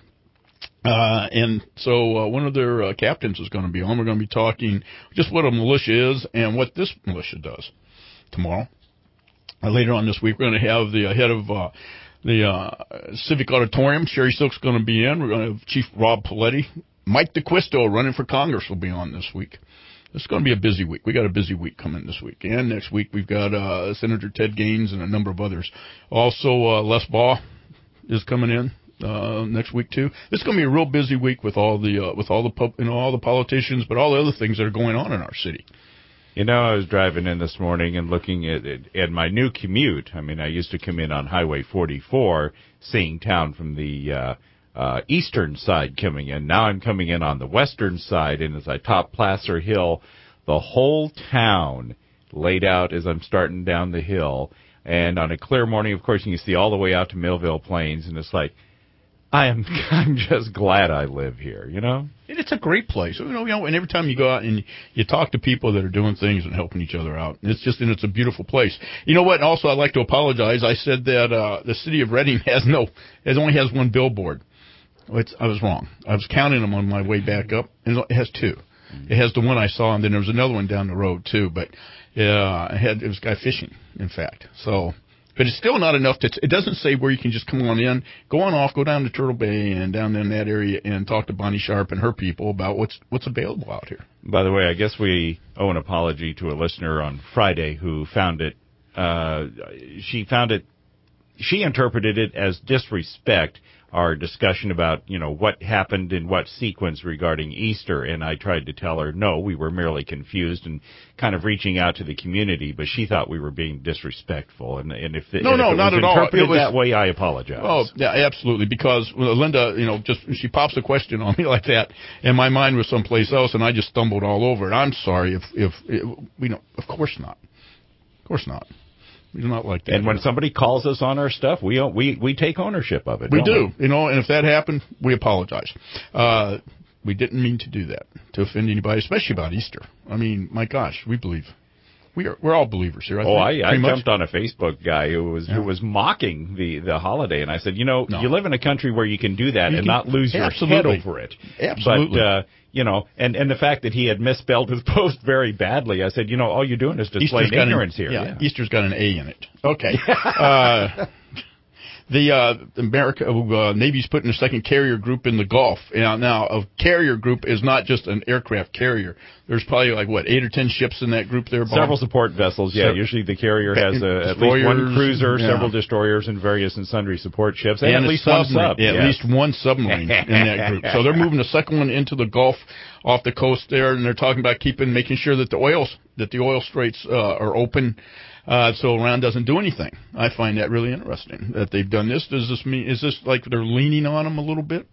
Uh, and so uh, one of their uh, captains is going to be on. We're going to be talking just what a militia is and what this militia does tomorrow. Uh, later on this week, we're going to have the uh, head of uh, the uh, Civic Auditorium, Sherry Silk's going to be in. We're going to have Chief Rob Paletti. Mike DeQuisto, running for Congress, will be on this week. It's going to be a busy week. We got a busy week coming this week. And next week, we've got uh, Senator Ted Gaines and a number of others. Also, uh, Les Baugh is coming in. Uh, next week too. This is going to be a real busy week with all the uh, with all the pub, you know all the politicians, but all the other things that are going on in our city. You know, I was driving in this morning and looking at at, at my new commute. I mean, I used to come in on Highway forty-four, seeing town from the uh, uh, eastern side coming in. Now I'm coming in on the western side, and as I top Placer Hill, the whole town laid out as I'm starting down the hill. And on a clear morning, of course, you can see all the way out to Millville Plains, and it's like, I am, I'm just glad I live here, you know? And it's a great place. You know, you know, and every time you go out and you talk to people that are doing things and helping each other out, it's just, and it's a beautiful place. You know what? Also, I'd like to apologize. I said that uh, the city of Reading has no, it only has one billboard. It's, I was wrong. I was counting them on my way back up, and it has two. It has the one I saw, and then there was another one down the road, too. But uh, it, had, it was a guy fishing, in fact. So... But it's still not enough to, t- it doesn't say where you can just come on in, go on off, go down to Turtle Bay and down in that area and talk to Bonnie Sharp and her people about what's what's available out here. By the way, I guess we owe an apology to a listener on Friday who found it, uh, she found it, she interpreted it as disrespect, our discussion about, you know, what happened in what sequence regarding Easter, and I tried to tell her, no, we were merely confused and kind of reaching out to the community, but she thought we were being disrespectful, and, and if, the, no, and no, if it not was at all. interpreted It was, that way, I apologize. Oh, yeah, absolutely, because well, Linda, you know, just she pops a question on me like that, and my mind was someplace else, and I just stumbled all over it. I'm sorry if, if, if we don't, of course not. Of course not. We're not like that. And when somebody calls us on our stuff, we we we take ownership of it. We don't do, we? you know, and if that happened, we apologize. Uh, we didn't mean to do that, to offend anybody, especially about Easter. I mean, my gosh, we believe. We are, we're all believers here. I oh, think, I, I much. jumped on a Facebook guy who was yeah. who was mocking the, the holiday, and I said, you know, no. you live in a country where you can do that you and can, not lose absolutely. your head over it. Absolutely. But, uh, you know, and, and the fact that he had misspelled his post very badly, I said, you know, all you're doing is displaying ignorance an, here. Yeah, yeah, Easter's got an A in it. Okay. uh, the uh, America uh, Navy's putting a second carrier group in the Gulf. Now, now, a carrier group is not just an aircraft carrier. There's probably like, what, eight or ten ships in that group there, Bob? Several support vessels, yeah. So, usually the carrier has a, at least one cruiser, yeah. several destroyers, and various and sundry support ships, and, and at least one sub. Yeah, yes. At least one submarine in that group. So they're moving a second one into the Gulf off the coast there, and they're talking about keeping, making sure that the oil, that the oil straits uh, are open. Uh, so Iran doesn't do anything. I find that really interesting that they've done this. Does this mean, is this like they're leaning on them a little bit?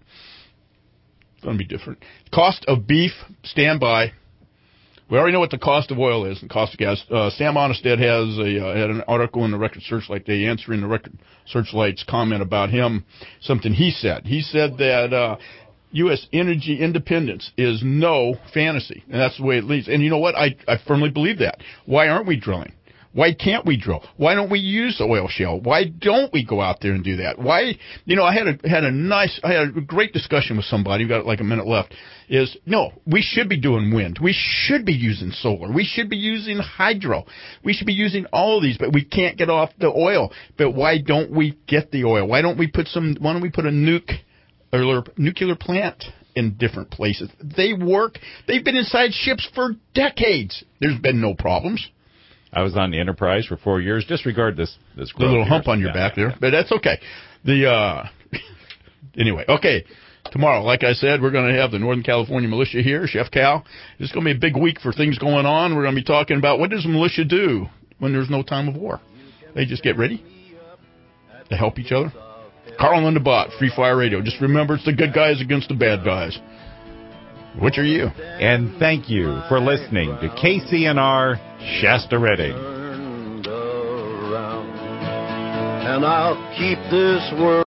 It's going to be different. Cost of beef, standby. We already know what the cost of oil is and cost of gas. Uh, Sam Onestad has a, uh, had an article in the Record Searchlight Day answering the Record Searchlight's comment about him, something he said. He said that, uh, U S energy independence is no fantasy, and that's the way it leads. And you know what? I, I firmly believe that. Why aren't we drilling? Why can't we drill? Why don't we use the oil shale? Why don't we go out there and do that? Why, you know, I had a, had a nice, I had a great discussion with somebody, we've got like a minute left, is, no, we should be doing wind. We should be using solar. We should be using hydro. We should be using all of these, but we can't get off the oil. But why don't we get the oil? Why don't we put some, why don't we put a nuke, or nuclear plant in different places? They work. They've been inside ships for decades. There's been no problems. I was on the Enterprise for four years. Disregard this this the little hump here. on your yeah, back yeah. there, but that's okay. The uh, anyway, okay. Tomorrow, like I said, we're going to have the Northern California Militia here, Chef Cal. It's going to be a big week for things going on. We're going to be talking about what does the militia do when there's no time of war. They just get ready to help each other. Carl and the Bot, Free Fire Radio. Just remember, it's the good guys against the bad guys. Which are you? And thank you for listening to K C N R Shasta Redding. And I'll keep this world.